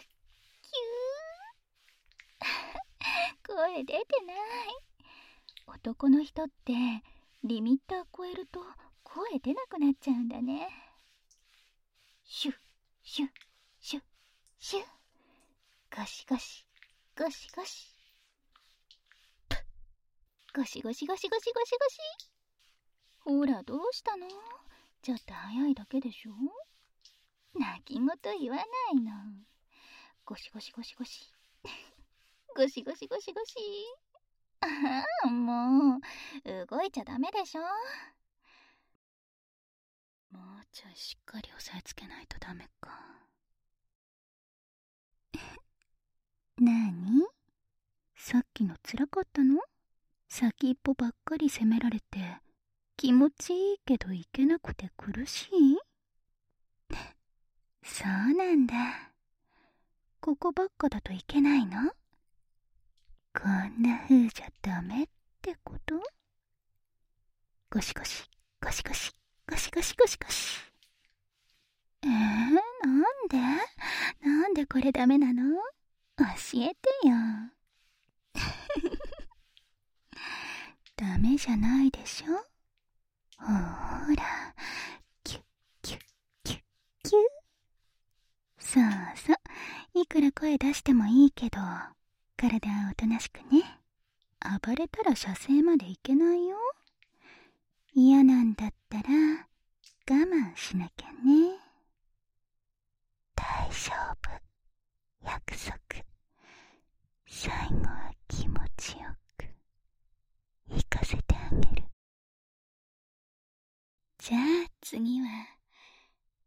ー。声出てない。男の人ってリミッター超えると声出なくなっちゃうんだね。シュッシュッシュッシュッ、ゴシゴシゴシゴシ、ゴシゴシゴシゴシゴシゴシ。ほら、どうしたの？ちょっと早いだけでしょ。泣き言言わないの。ゴシゴシゴシゴシゴシゴシゴシゴシ。ああ、もう動いちゃダメでしょ。 もうちょいしっかり押さえつけないとダメか。なに？さっきのつらかったの？先っぽばっかり責められて気持ちいいけどいけなくて苦しい？そうなんだ。ここばっかだといけないの？こんな風じゃダメってこと？ゴシゴシゴシゴシゴシゴシゴシゴシ。えー、なんで？なんでこれダメなの？教えてよ。ダメじゃないでしょ。ほーら、キュッキュッキュッキュッ。そうそう、いくら声出してもいいけど、体はおとなしくね。暴れたら射精までいけないよ。嫌なんだったら我慢しなきゃね。大丈夫。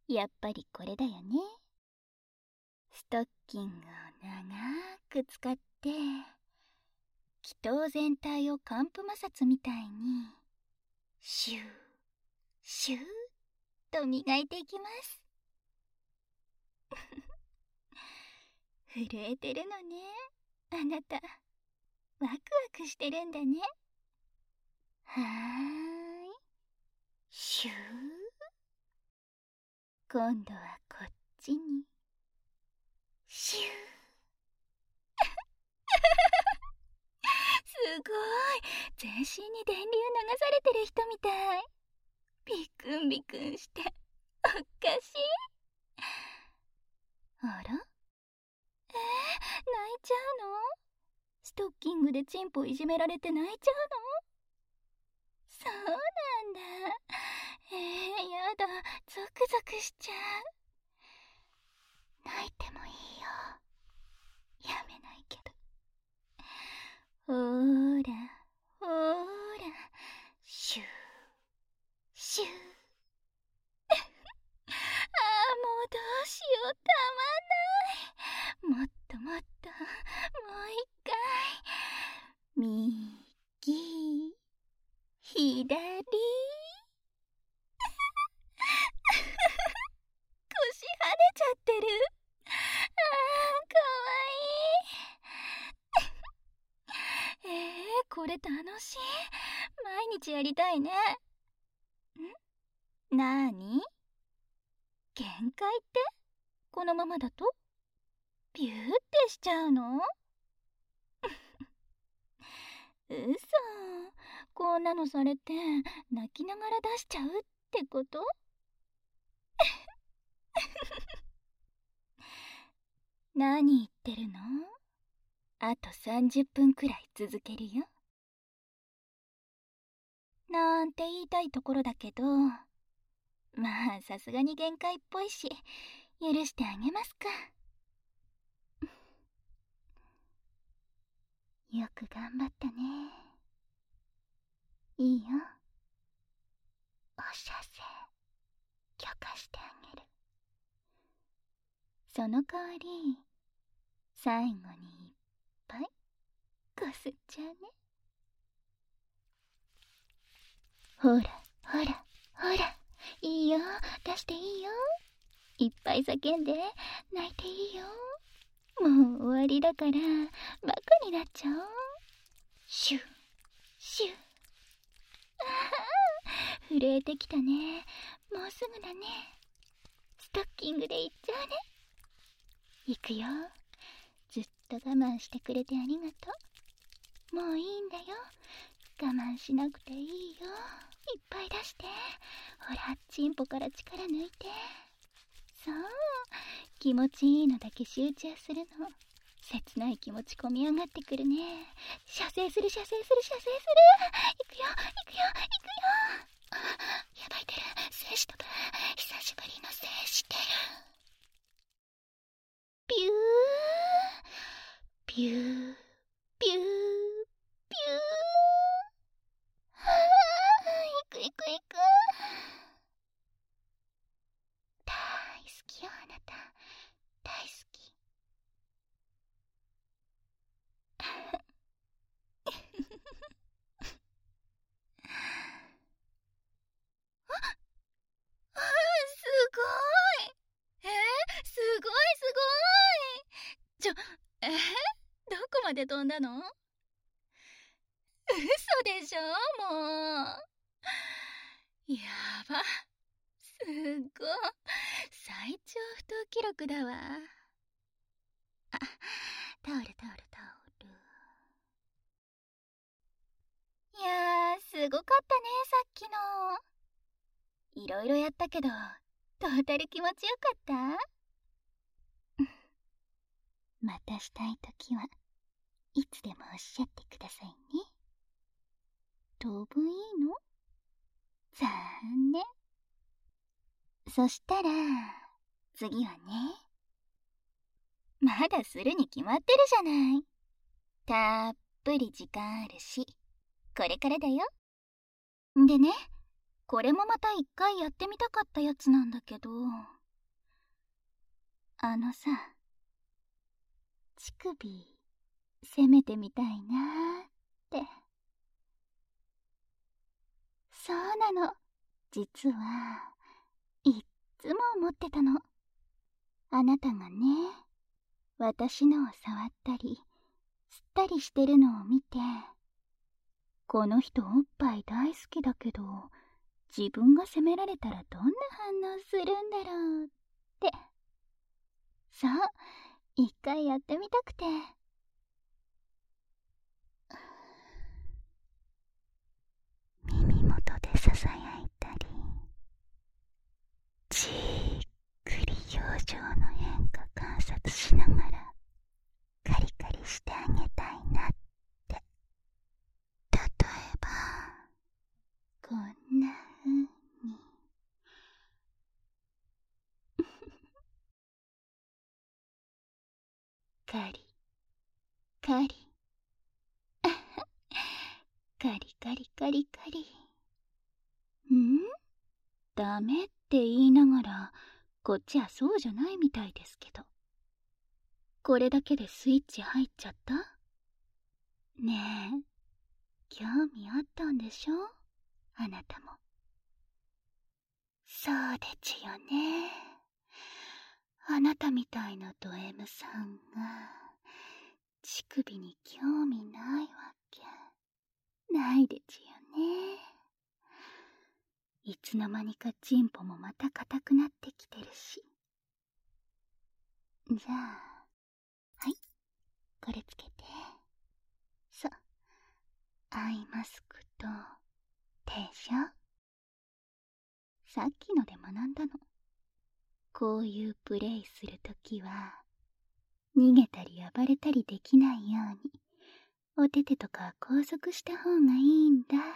やっぱりこれだよね。ストッキングを長く使って気筒全体を寒風摩擦みたいにシューシューと磨いていきます。震えてるのね、あなた。ワクワクしてるんだね。はーい、シュー。今度はこっちにシュー。すごい、全身に電流流されてる人みたい。ビクンビクンしておかしい。あら、えー、泣いちゃうの？ストッキングでチンポいじめられて泣いちゃうの？そうなんだ。えー、やだ、ゾクゾクしちゃう。泣いてもいいよ。やめないけど。ほーらほーら、シューシュー。ああ、もうどうしよう、たまんない。もっともっと、もう一回。右左。腰跳ねちゃってる。あー、かわいい。えー、これ楽しい。毎日やりたいね。ん？なーに？限界って？このままだとビューってしちゃうの？うそ、こんなのされて泣きながら出しちゃうってこと？何言ってるの？あとさんじゅっぷんくらい続けるよ。なんて言いたいところだけど、まあさすがに限界っぽいし許してあげますか。よく頑張ったね。いいよ、お射精許可してあげる。その代わり最後にいっぱいこすっちゃうね。ほらほらほら、いいよ、出していいよ。いっぱい叫んで泣いていいよ。もう終わりだからバカになっちゃおう。シュッシュッ。あー、震えてきたね。もうすぐだね。ストッキングでいっちゃうね。いくよ。ずっと我慢してくれてありがとう。もういいんだよ。我慢しなくていいよ。いっぱい出して。ほら、チンポから力抜いて。そう、気持ちいいのだけ集中するの。切ない気持ち込み上がってくるね。射精する射精する射精する。いくよいくよいくよ。あ、やばいてる。精子とか久しぶりの精子てる。ピューピューピューピュー。はあ、いくいくいく。大好きよ、あなた。大好き。ああ、すごい。えー、すごいすごい。ちょ、えー、どこまで飛んだの？嘘でしょ、もう。やば、すっごい。最長不当記録だわ。あ、タオルタオルタオル。いやー、すごかったね、さっきの。いろいろやったけど、トータル気持ちよかった？またしたいときはいつでもおっしゃってくださいね。当分いいの？残念。そしたら次はね、まだするに決まってるじゃない。たっぷり時間あるし、これからだよ。でね、これもまた一回やってみたかったやつなんだけど。 あのさ、乳首攻めてみたいなーって。そうなの。実はいっつも思ってたの。あなたがね、私のを触ったり吸ったりしてるのを見て、この人おっぱい大好きだけど、自分が責められたらどんな反応するんだろうって。そう、一回やってみたくて。 耳元でささやいたり、じっくり表情の変化観察しながらカリカリしてあげたいなって。例えばこんな風にカリカリカリカリカリカリ。ん？ダメって言いながらこっちはそうじゃないみたいですけど。これだけでスイッチ入っちゃった？ねえ、興味あったんでしょ？あなたも。そうでちよね。あなたみたいなド M さんが乳首に興味ないわけないでちよね。いつの間にかチンポもまた硬くなってきてるし。じゃあ、はい、これつけて。そう、アイマスクとでしょ。さっきので学んだの。こういうプレイするときは逃げたり暴れたりできないようにお手手とか拘束した方がいいんだって。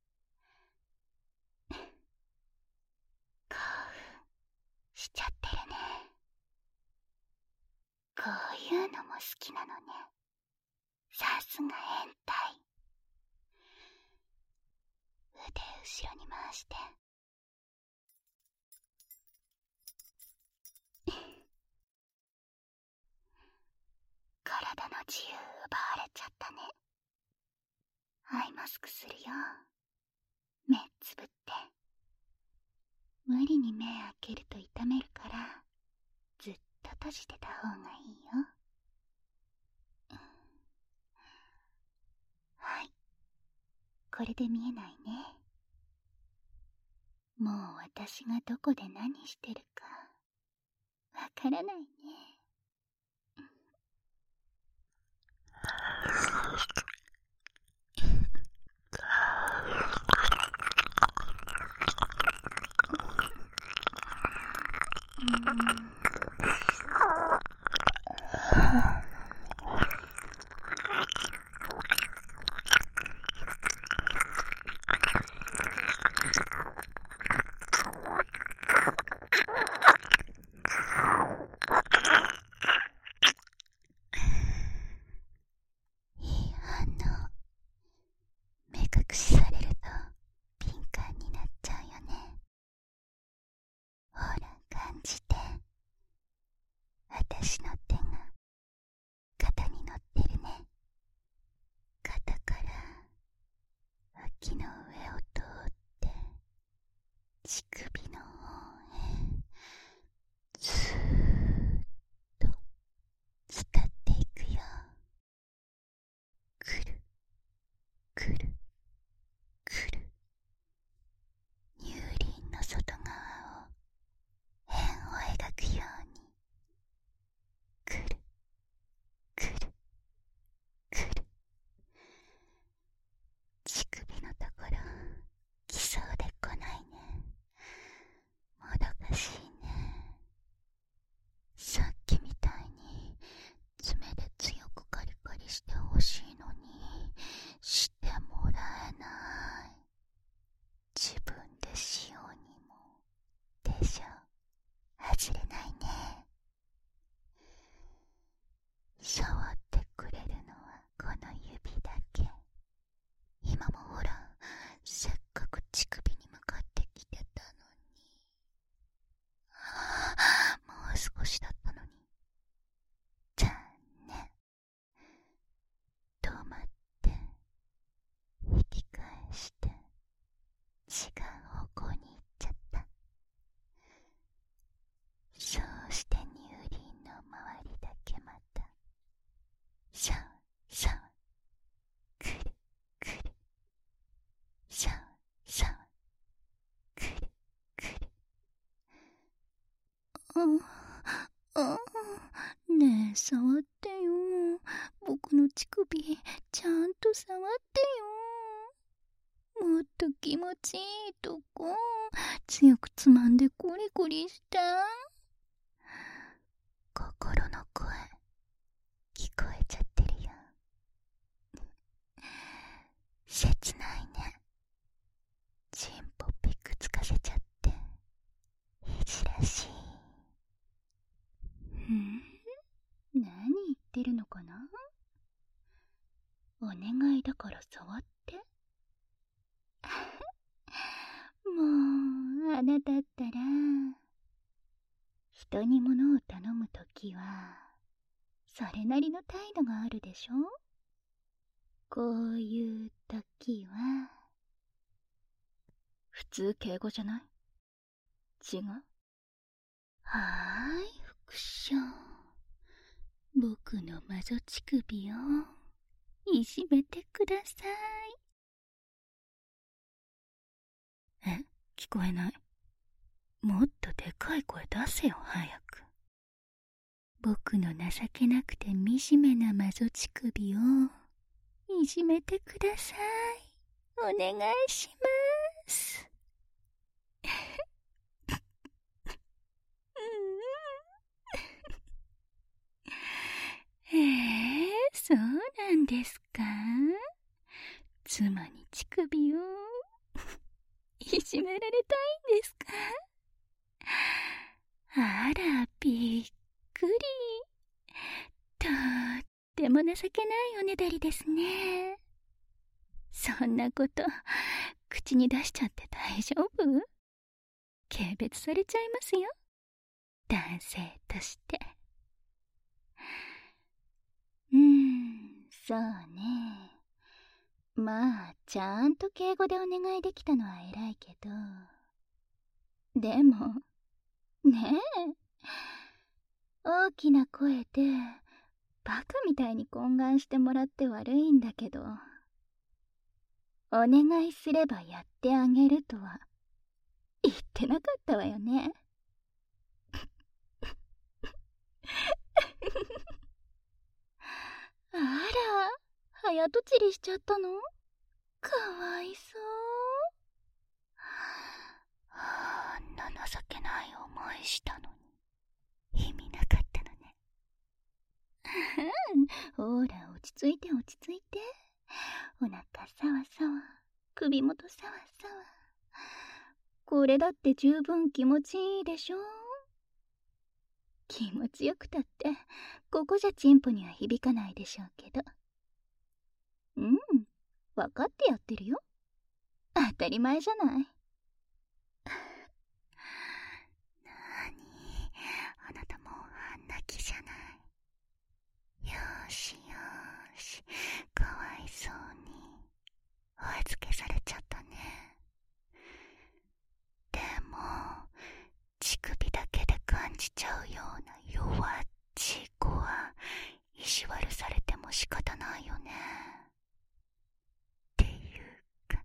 興奮しちゃってるね。こういうのも好きなのね。さすが変態。腕後ろに回して。体の自由奪われちゃったね。アイマスクするよ。目つぶって。無理に目開けると痛めるからずっと閉じてた方がいいよ。はい、これで見えないね。もう私がどこで何してるかわからないね。いい反応。目隠しされると敏感になっちゃうよね。ほら感じて。私の手が肩に乗ってるね。肩から脇の上を通って乳首の方へずーっと伝っていくよ。くるくるくる。乳輪の外側を円を描くようにくるくるくる。乳首のところ来そうで来ないね。もどかしいね。さっきみたいに爪で強くカリカリしてほしいのにしてもらえない。自分でしようにもでしょ。外れないね。触ってくれるのはこの指だけ。今もほら、せっかく乳首に向かってきてたのに。もう少しねえ、触ってよ。僕の乳首、ちゃんと触ってよ。もっと気持ちいいとこ、強くつまんでコリコリした。心の声、聞こえちゃってるよ。切ないね。チンポピクつかせちゃって、いじらしい。 ん？何言ってるのかな？お願いだから触って。もう、あなたったら、人に物を頼むときは、それなりの態度があるでしょ？こういうときは、普通敬語じゃない？違う？ はーい、副将。僕の魔女乳首をいじめてください。え、聞こえない。もっとでかい声出せよ、早く。僕の情けなくて惨めな魔女乳首をいじめてください。お願いします。へえ、そうなんですか？妻に乳首をいじめられたいんですか？あら、びっくり。とっても情けないおねだりですね。そんなこと口に出しちゃって大丈夫？軽蔑されちゃいますよ、男性として。 うーん、そうね。まあ、ちゃんと敬語でお願いできたのは偉いけど。でも、ねえ。大きな声で、バカみたいに懇願してもらって悪いんだけど、お願いすればやってあげるとは言ってなかったわよね。あら、早とちりしちゃったの？かわいそう。 あんな情けない思いしたのに意味なかったのね。 ほら、落ち着いて落ち着いて。お腹さわさわ、首元さわさわ。これだって十分気持ちいいでしょ？気持ちよくたって、ここじゃチンポには響かないでしょうけど。うん、わかってやってるよ。当たり前じゃない。 なーに、あなたもあんな気じゃない。よーしよーし、かわいそうにお預けされちゃったね。でも乳首だけで感じちゃうような弱っちい子は意地悪されても仕方ないよね。っていうか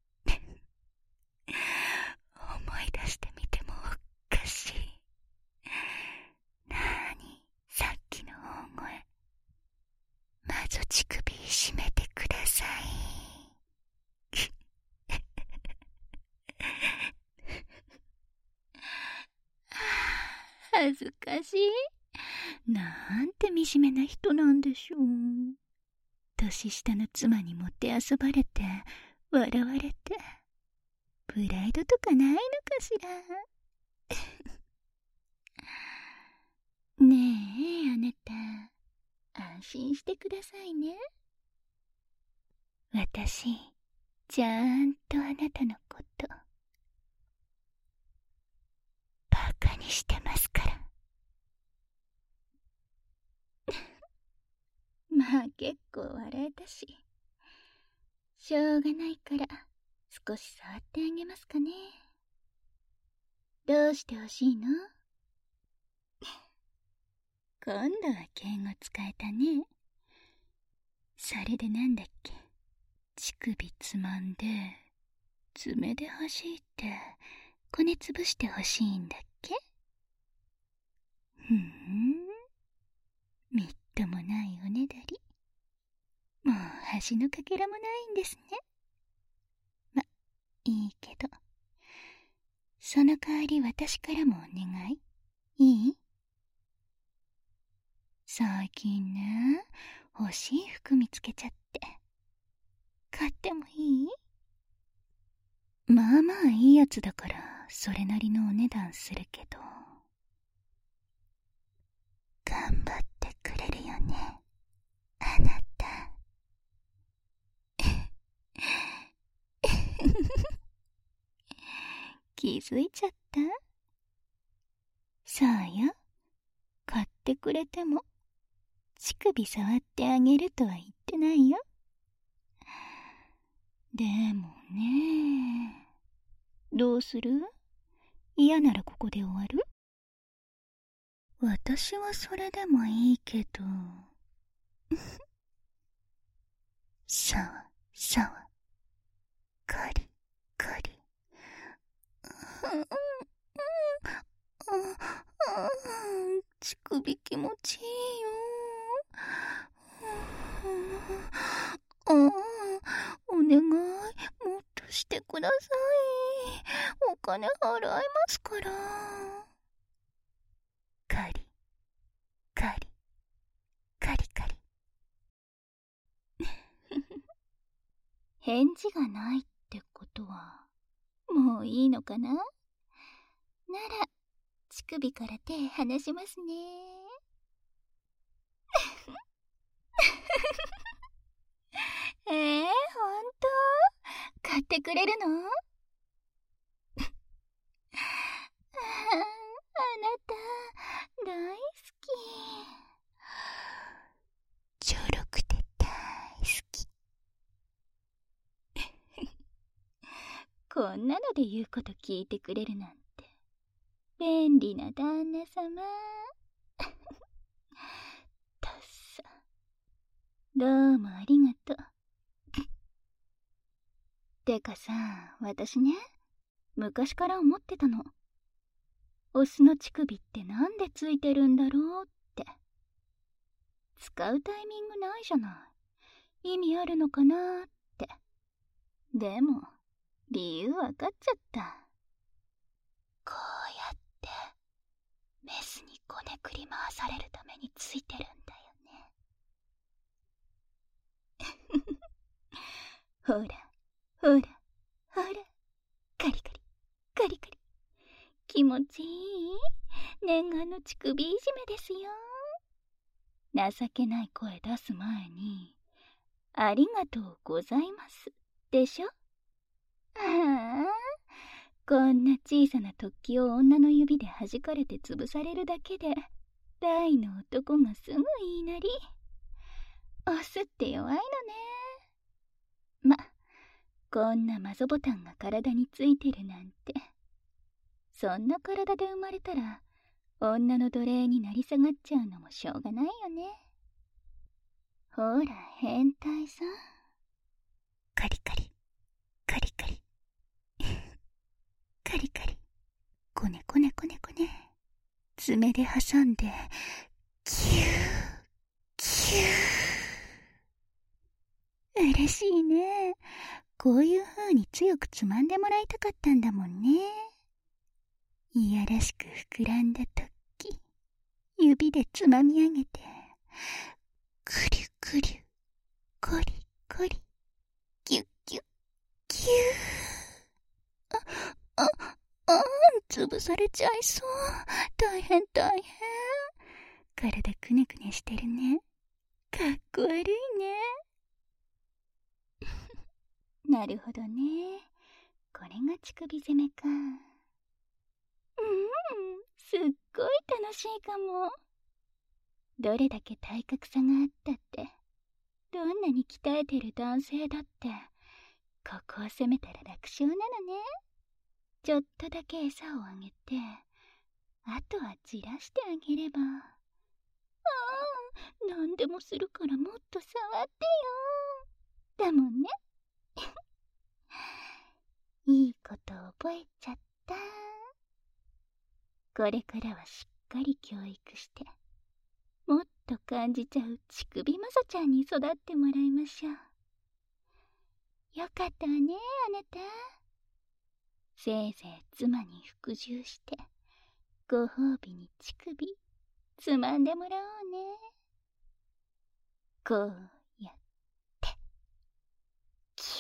思い出してみてもおかしい。なーに、さっきの大声。魔女乳首いじめてください。恥ずかしい。なんて惨めな人なんでしょう。年下の妻にもてあそばれて笑われて、プライドとかないのかしら。ねえ、あなた、安心してくださいね。私、ちゃんとあなたのことバカにしてますから。 まあ結構笑えたし、しょうがないから少し触ってあげますかね。どうしてほしいの？ 今度は敬語使えたね。それでなんだっけ、乳首つまんで爪で弾いてこねつぶしてほしいんだっけ。ふん、 橋のかけらもないんですね。ま、いいけど。その代わり私からもお願い。いい？最近ね、欲しい服見つけちゃって。買ってもいい？まあまあいいやつだから、それなりのお値段するけど。頑張ってくれるよね、あなた。気づいちゃった？そうよ。買ってくれても、乳首触ってあげるとは言ってないよ。でもね、どうする？嫌ならここで終わる？私はそれでもいいけど。さわさわ、カリカリ。乳首気持ちいいよ。ああ、お願い、もっとしてください。お金払いますから。カリカリカリカリ。返事がないってことはもういいのかな？なら乳首から手離しますね。えー、ほんと？買ってくれるの？あなた大好き。ちょろくて大好き。こんなので言うこと聞いてくれるなんて便利な旦那様。とっさ、どうもありがとう。てかさ、私ね、昔から思ってたの。オスの乳首ってなんでついてるんだろうって。使うタイミングないじゃない。意味あるのかなーって。でも理由わかっちゃった。こうやってメスにこねくり回されるためについてるんだよね。ほらほらほら、カリカリカリカリ。気持ちいい？念願の乳首いじめですよ。情けない声出す前に、ありがとうございますでしょ。ああ、こんな小さな突起を女の指で弾かれて潰されるだけで大の男がすぐ言いなり。オスって弱いのね。ま、こんなマゾボタンが体についてるなんて。そんな体で生まれたら女の奴隷になり下がっちゃうのもしょうがないよね。ほら変態さん。カリカリカリカリカリカリ。こねこねこねこね。爪で挟んでキューキュー。嬉しいね。こういう風に強くつまんでもらいたかったんだもんね。いやらしく膨らんだとき、指でつまみ上げて、くりゅくりゅ、こりこり、ぎゅっぎゅっ、ぎゅー。あ、あ、あー、潰されちゃいそう。大変大変。体くねくねしてるね。かっこ悪いね。なるほどね。これが乳首攻めか。うん、すっごい楽しいかも。どれだけ体格差があったって、どんなに鍛えてる男性だって、ここを攻めたら楽勝なのね。ちょっとだけ餌をあげて、あとはじらしてあげれば。ああ、なんでもするからもっと触ってよ。だもんね。いいこと覚えちゃった。これからはしっかり教育して、もっと感じちゃう乳首マサちゃんに育ってもらいましょう。 よかったわね、あなた。せいぜい妻に服従して、ご褒美に乳首、つまんでもらおうね。こうやって。キュ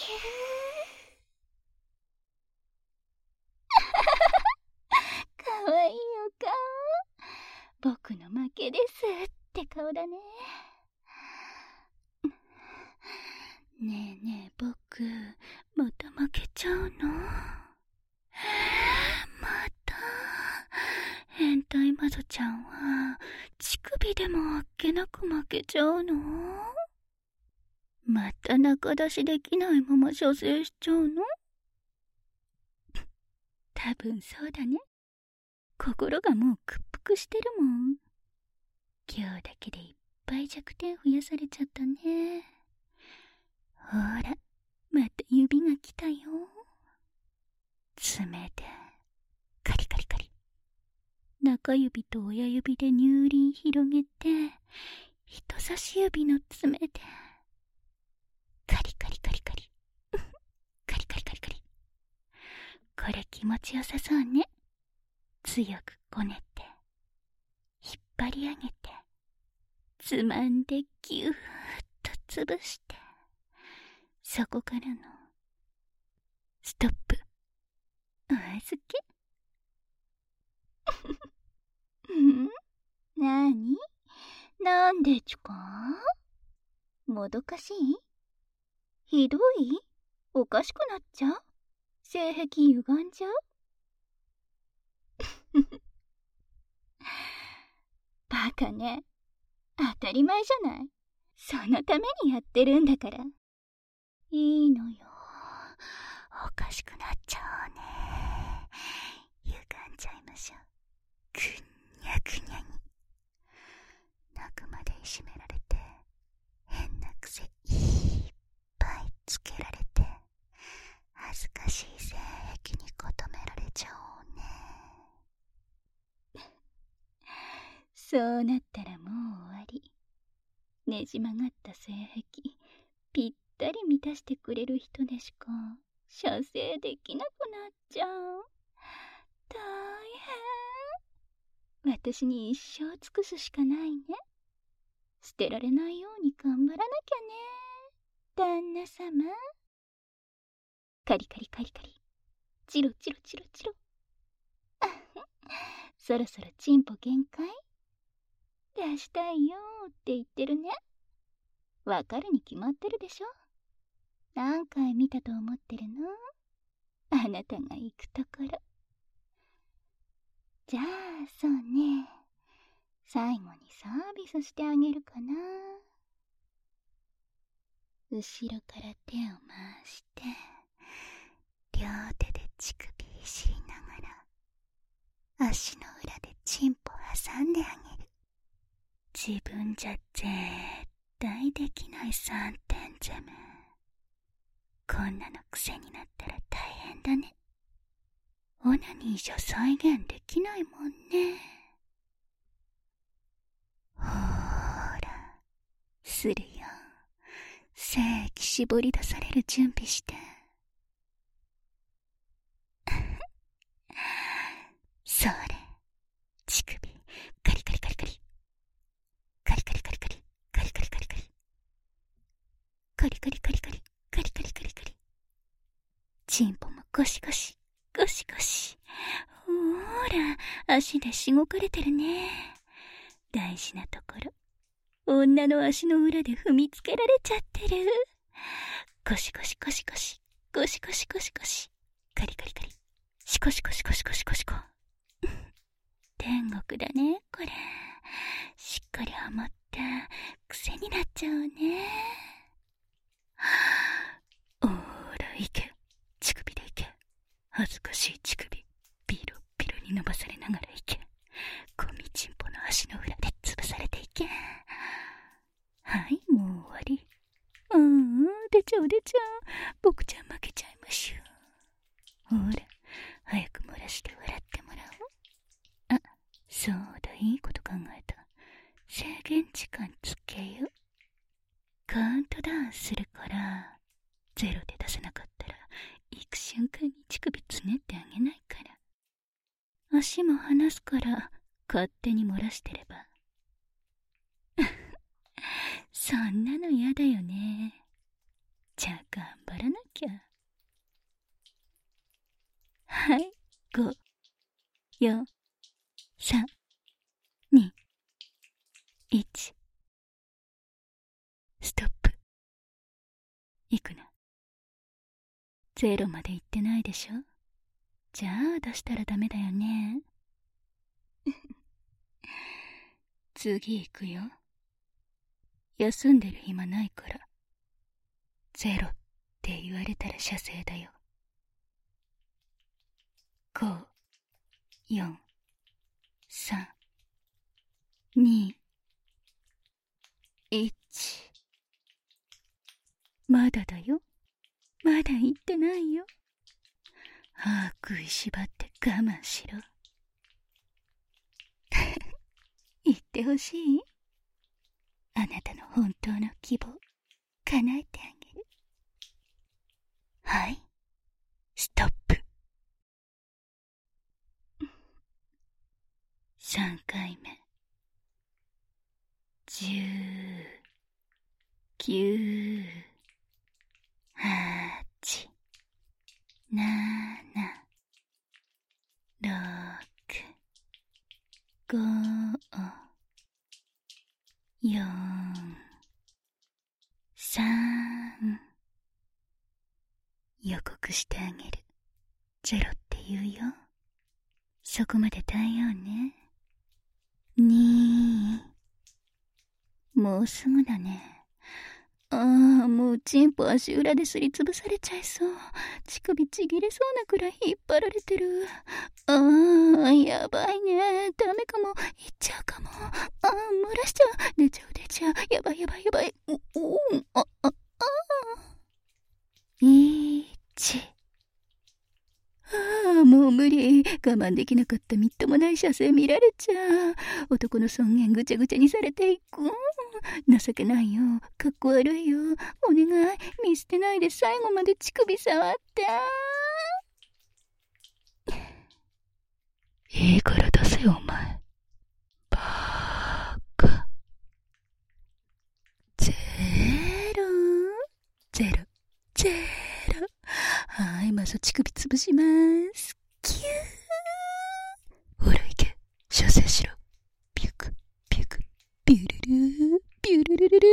ーかわいいお顔。僕の負けですって顔だね。 ねえねえ、僕、また負けちゃうの？また。変態魔女ちゃんは、乳首でもあっけなく負けちゃうの？また仲出しできないまま射精しちゃうの？多分そうだね。心がもう屈服してるもん。今日だけでいっぱい弱点増やされちゃったね。ほら、また指が来たよ。爪で、カリカリカリ。中指と親指で乳輪広げて、人差し指の爪で、カリカリカリカリ。カリカリカリカリ。これ気持ちよさそうね。強くこねて、引っ張り上げて、つまんでぎゅーっと潰して、そこからの、ストップ。お預け。 ん？なに？なんでちゅか？もどかしい？ひどい？おかしくなっちゃう？性癖歪んじゃう？バカね。当たり前じゃない。そのためにやってるんだから。いいのよ。 おかしくなっちゃうね。歪んじゃいましょう。ぐにゃぐにゃに。中までいじめられて、変な癖いっぱいつけられて、恥ずかしい性癖に求められちゃおうね。 そうなったらもう終わり。ねじ曲がった性癖、ぴったり満たしてくれる人でしか射精できなくなっちゃう。大変。私に一生尽くすしかないね。捨てられないように頑張らなきゃね、旦那様。カリカリカリカリ、チロチロチロチロ。そろそろチンポ限界？出したいよって言ってるね。わかるに決まってるでしょ。何回見たと思ってるの？あなたが行くところ。じゃあそうね、最後にサービスしてあげるかな。後ろから手を回して、両手で乳首いじりながら、足の裏でチンポ挟んであげる。自分じゃ絶対できないさんてん攻め。こんなの癖になったら大変だね。オナニーじゃ再現できないもんね。ほーら、するよ。精液絞り出される準備して。それ、乳首、カリカリカリカリ。カリカリカリカリ、カリカリカリカリ。カリカリカリカリ、カリカリカリカリ。チンポもゴシゴシ、ゴシゴシ。ほーら、足でしごかれてるね。大事なところ。女の足の裏で踏みつけられちゃってる。ゴシゴシゴシゴシ、ゴシゴシゴシゴシ。カリカリカリ、シコシコシコシコシコシコ。天国だね、これ。しっかりハマって癖になっちゃうね。おーら、いけ。乳首でいけ。恥ずかしい乳首、ピロピロに伸ばされながらいけ。ゴミチンポの足の裏で潰されていけ。はい、もう終わり。うーん、出ちゃう出ちゃう。僕ちゃん負けちゃいましょう。ほら、早く漏らして笑ってもらおう。あ、そうだ、いいこと考えた。制限時間つけよう。カウントダウンするから、ゼロで出せなか乳首つねってあげないから。足も離すから勝手に漏らしてれば。そんなのやだよね。じゃあ頑張らなきゃ。はい、ご、よん、さん、に、いち。ストップ。いくな。ゼロまで行ってないでしょ。じゃあ出したらダメだよね。次行くよ。休んでる暇ないから。ゼロって言われたら射精だよ。ご、よん、さん、に、いち。まだだよ。まだ言ってないよ。歯食いしばって我慢しろ。言ってほしい？あなたの本当の希望、叶えてあげる。はい、ストップ。さんかいめ。じゅう、きゅう、はち、なな、ろく、ご、よん、さん。予告してあげる。ゼロって言うよ。そこまで耐えようね。に、もうすぐだね。ああ、もうチンポ足裏ですりつぶされちゃいそう。乳首ちぎれそうなくらい引っ張られてる。ああ、やばいね。ダメかも。いっちゃうかも。ああ、漏らしちゃう。出ちゃう出ちゃう。やばいやばいやばい。お、お、あ、あ、あ。いち。ああ、もう無理。我慢できなかったみっともない射精見られちゃう。男の尊厳ぐちゃぐちゃにされていく。情けないよ。かっこ悪いよ。お願い、見捨てないで最後まで乳首触って。いいから出せよ、お前。バーカ。ゼロ、ゼロ、ゼロ。はい、まず乳首つぶします。キュー。ほら行け、射精しろ。ピュク、ピュク、ピュルルー、ピュルルルル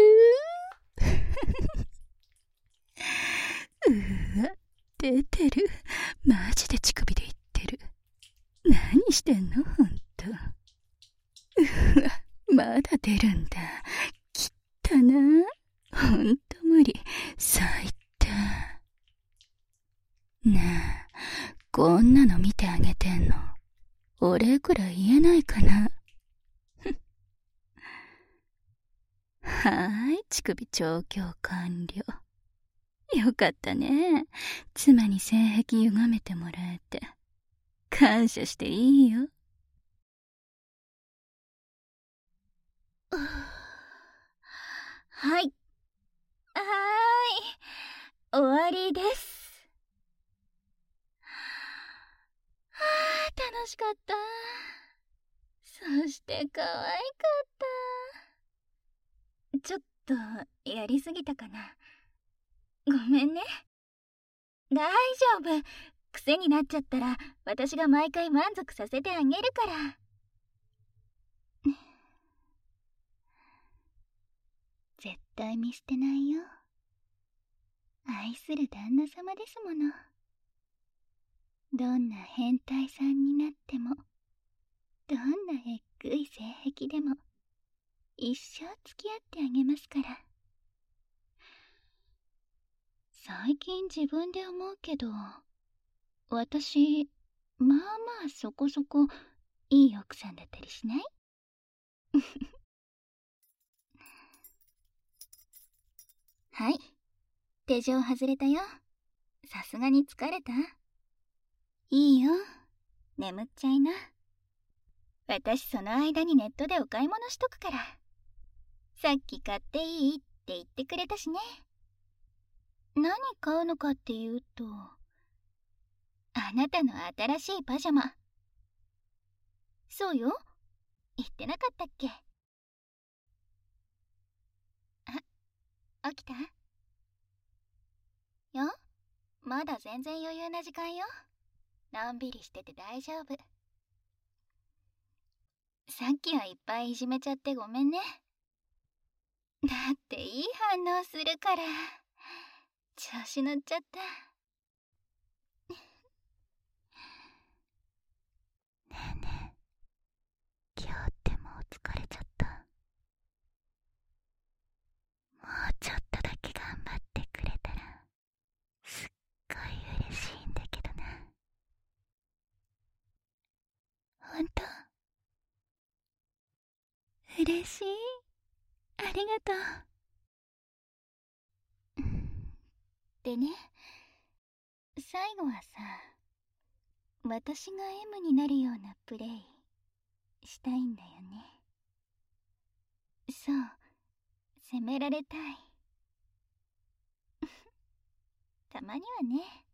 ー。うわ、出てる。マジで乳首で言ってる。何してんの、ほんと。うわ、まだ出るんだ。きったな。ほんと無理。最低。ねえ、こんなの見てあげてんの。お礼くらい言えないかな。はーい、乳首調教完了。よかったね。妻に性癖歪めてもらえて。感謝していいよ。 はい。はーい。終わりです。はあ、楽しかった。そして可愛かった。ちょっとやりすぎたかな。ごめんね。大丈夫。癖になっちゃったら私が毎回満足させてあげるから。絶対見捨てないよ。愛する旦那様ですもの。どんな変態さんになっても、どんなえっぐい性癖でも一生付き合ってあげますから。最近自分で思うけど、私まあまあそこそこいい奥さんだったりしない？はい、手錠外れたよ。さすがに疲れた？いいよ、眠っちゃいな。私その間にネットでお買い物しとくから。さっき買っていいって言ってくれたしね。何買うのかっていうと、 あなたの新しいパジャマ。そうよ、言ってなかったっけ？あ、起きた？よ、まだ全然余裕な時間よ。のんびりしてて大丈夫。さっきはいっぱいいじめちゃってごめんね。だっていい反応するから調子乗っちゃった。 ねえねえ、今日ってもう疲れちゃった？もうちょっとだけ頑張ってくれたらすっごい嬉しいんだけどな。ほんと？嬉しい。ありがとう。 でね、最後はさ、私が エム になるようなプレイしたいんだよね。そう、責められたい。たまにはね。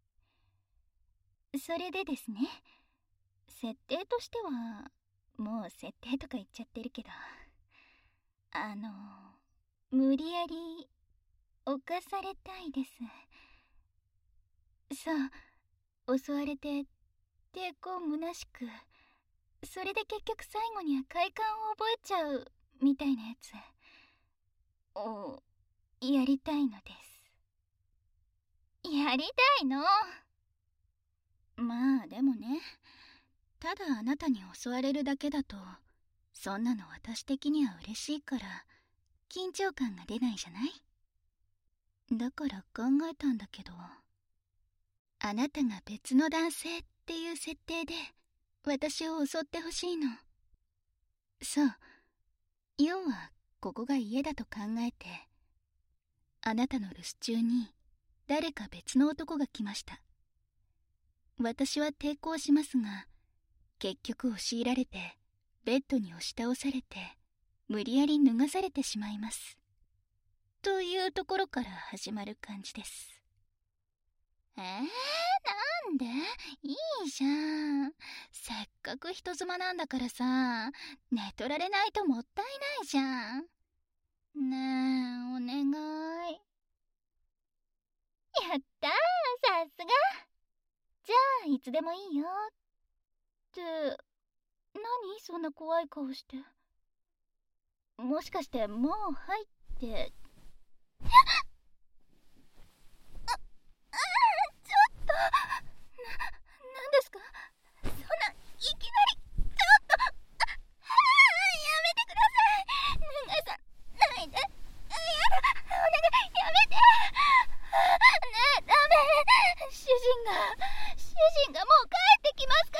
それでですね、設定としてはもう設定とか言っちゃってるけど、あの無理やり犯されたいです。そう、襲われて抵抗虚しく、それで結局最後には快感を覚えちゃうみたいなやつをやりたいのです。やりたいの。まあでもね、ただあなたに襲われるだけだと、そんなの私的には嬉しいから緊張感が出ないじゃない？だから考えたんだけど、あなたが別の男性っていう設定で私を襲ってほしいの。そう、要はここが家だと考えて、あなたの留守中に誰か別の男が来ました。私は抵抗しますが、結局押し入られてベッドに押し倒されて無理やり脱がされてしまいます。というところから始まる感じです。えー、なんで？いいじゃん。せっかく人妻なんだからさ、寝取られないともったいないじゃん。ねえ、お願い。やったー、さすが。じゃあいつでもいいよ。って何そんな怖い顔して。もしかしてもう入ってああちょっとな、なんですかそんないきなり。ちょっとああやめてください。脱がさないで。やだ、お願いやめて。ねえ、ダメ。主人が主人がもう帰ってきますから。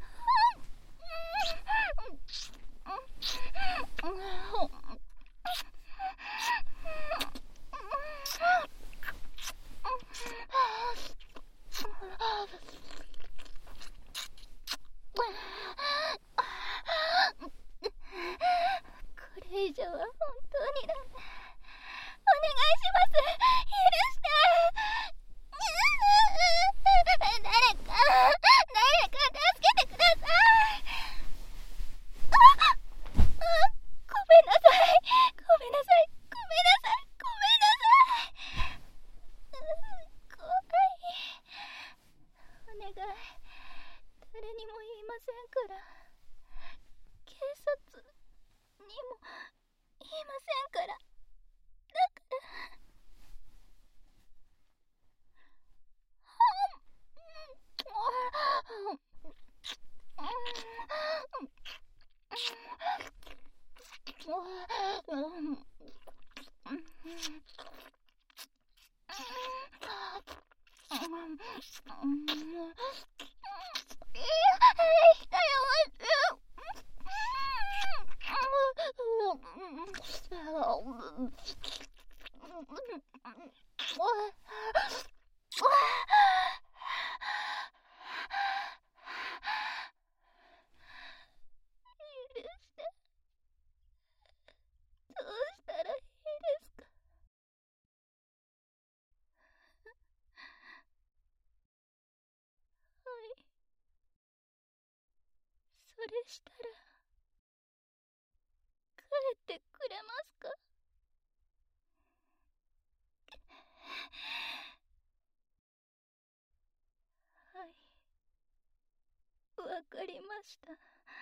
これ以上は本当にダメ。お願いします。許して。誰か誰か助けてください。ああごめんなさいごめんなさいごめんなさいごめんなさい。怖い。お願い、誰にも言いませんから。警察にも言いませんから。だかられしたら帰ってくれますか？はい、わかりました。舐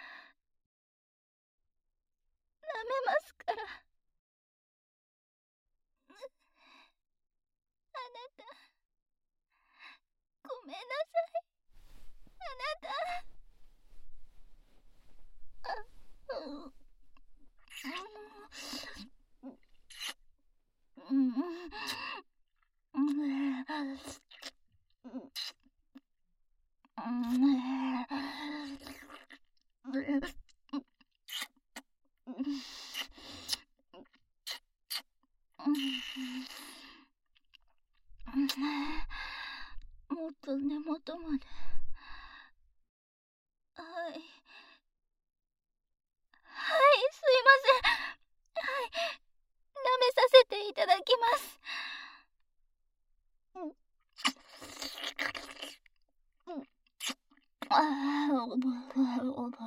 めますから。あなた、ごめんなさい。あなた。あ、うん、うん、うん、うん、もっと根元まで。はい。はい、すいません。はい、舐めさせていただきます。ああ、おぶおぶ。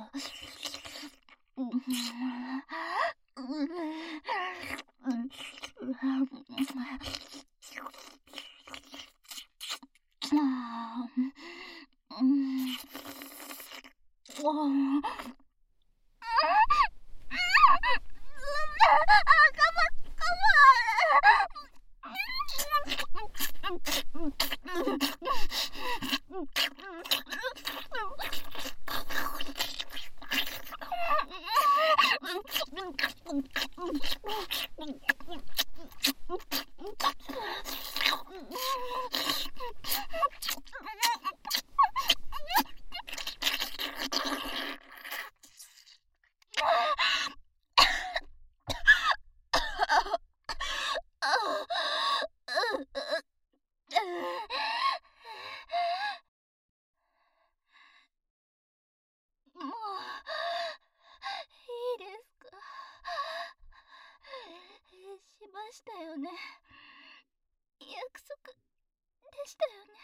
しましたよね。約束でしたよね。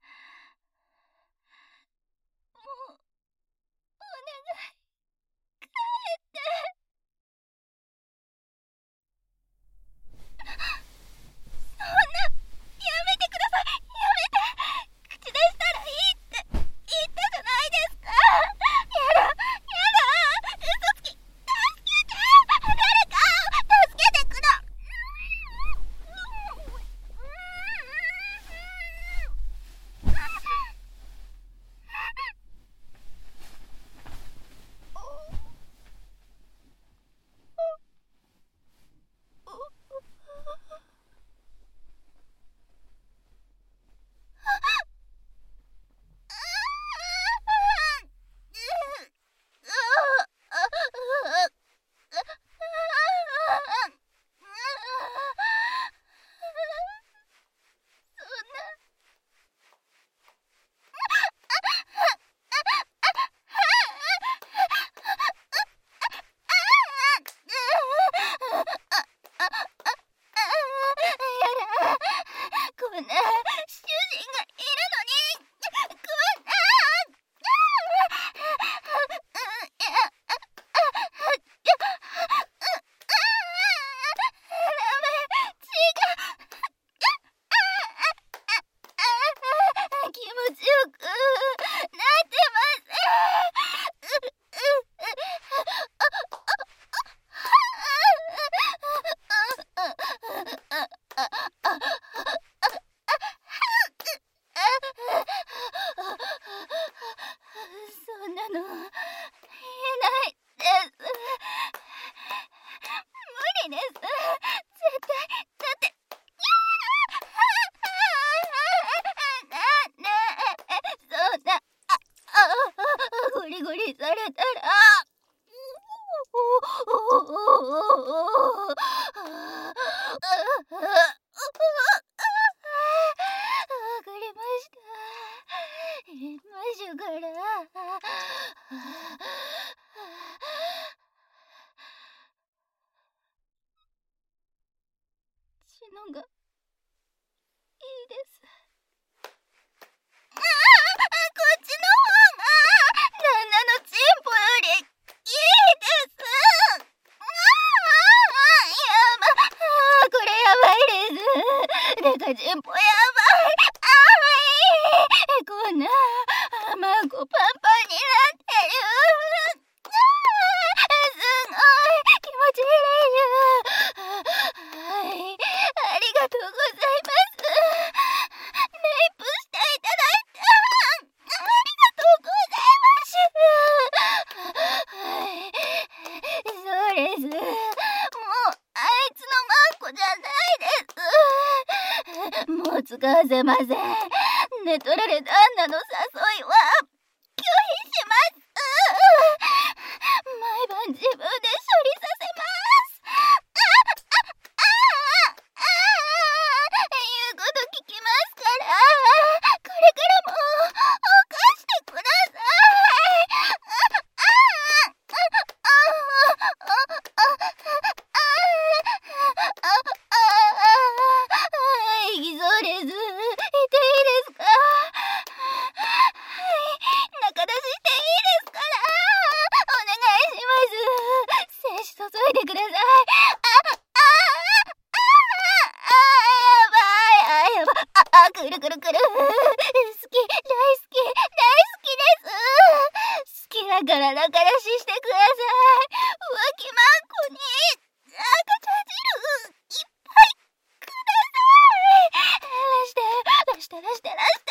もうお願い、帰って。そんな、やめてください。やめて。口でしたらいいって言ったじゃないですか。やだ、やだ、嘘つき。助けて、誰か助けてくだ。のがいいです。ああ、こっちの方が旦那のチンポより赤字んぽやばい。あーい、こんなマコパンパンになってる。あー、すごい気持ちいい。はい、ありがとうございます。レイプしていただいてありがとうございます。はい、そうです。もうあいつのマンコじゃないです。もう使わせません。寝取られた女の誘いは拒否します。毎晩自分で処理させます。言うこと聞きますから、これからも犯してください。いきそうです。言っていいですか？中出ししていいですから、お願いします。精子注いでください。あ、あ、あ、あ、やばい、あ、やばい、あ、あ、くるくるくる。好き、大好き、大好きです。好きだから仲出ししてください。浮気マンコに赤茶汁いっぱいください。出して、出して、出して、出して。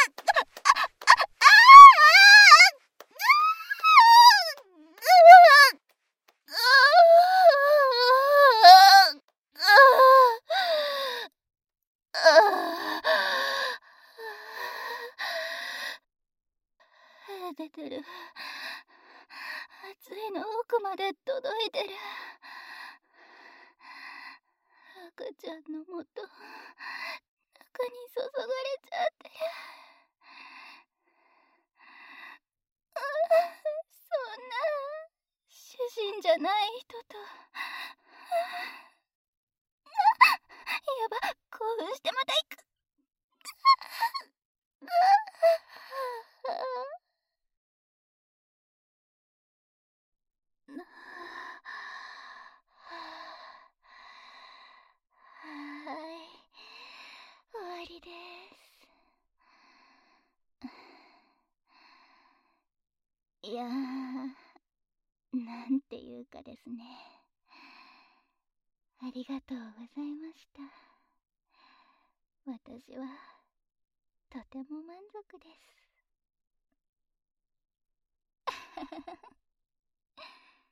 出てる。熱いの奥まで届いてる。赤ちゃんのもと中に注がれちゃってる。そんな主人じゃない人とやば、興奮してまた行く。はい、終わりです。いやー、なんていうかですね。ありがとうございました。私はとても満足です。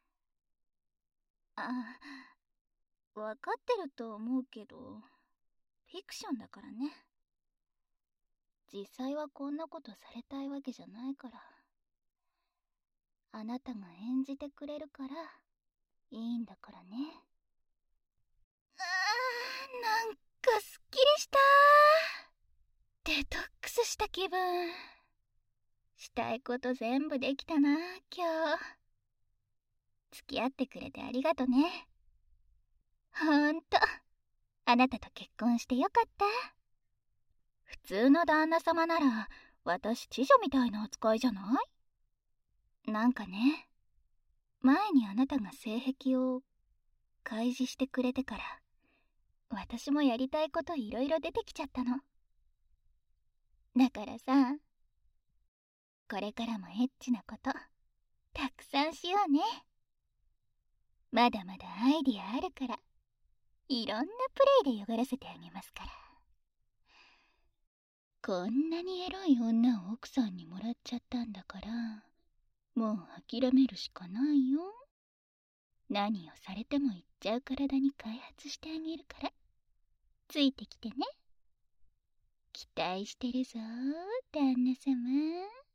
あ、わかってると思うけど、フィクションだからね。実際はこんなことされたいわけじゃないから。あなたが演じてくれるからいいんだからね。あー、なんかすっきりした。デトックスした気分。したいこと全部できたな、今日。付き合ってくれてありがとね。ほんと、あなたと結婚してよかった。普通の旦那様なら私知女みたいな扱いじゃない？なんかね、前にあなたが性癖を開示してくれてから私もやりたいこといろいろ出てきちゃったの。だからさ、これからもエッチなことたくさんしようね。まだまだアイディアあるから、いろんなプレイで汚らせてあげますから。こんなにエロい女を奥さんにもらっちゃったんだから、もう諦めるしかないよ。何をされても言っちゃう体に開発してあげるから、ついてきてね。期待してるぞ、旦那様。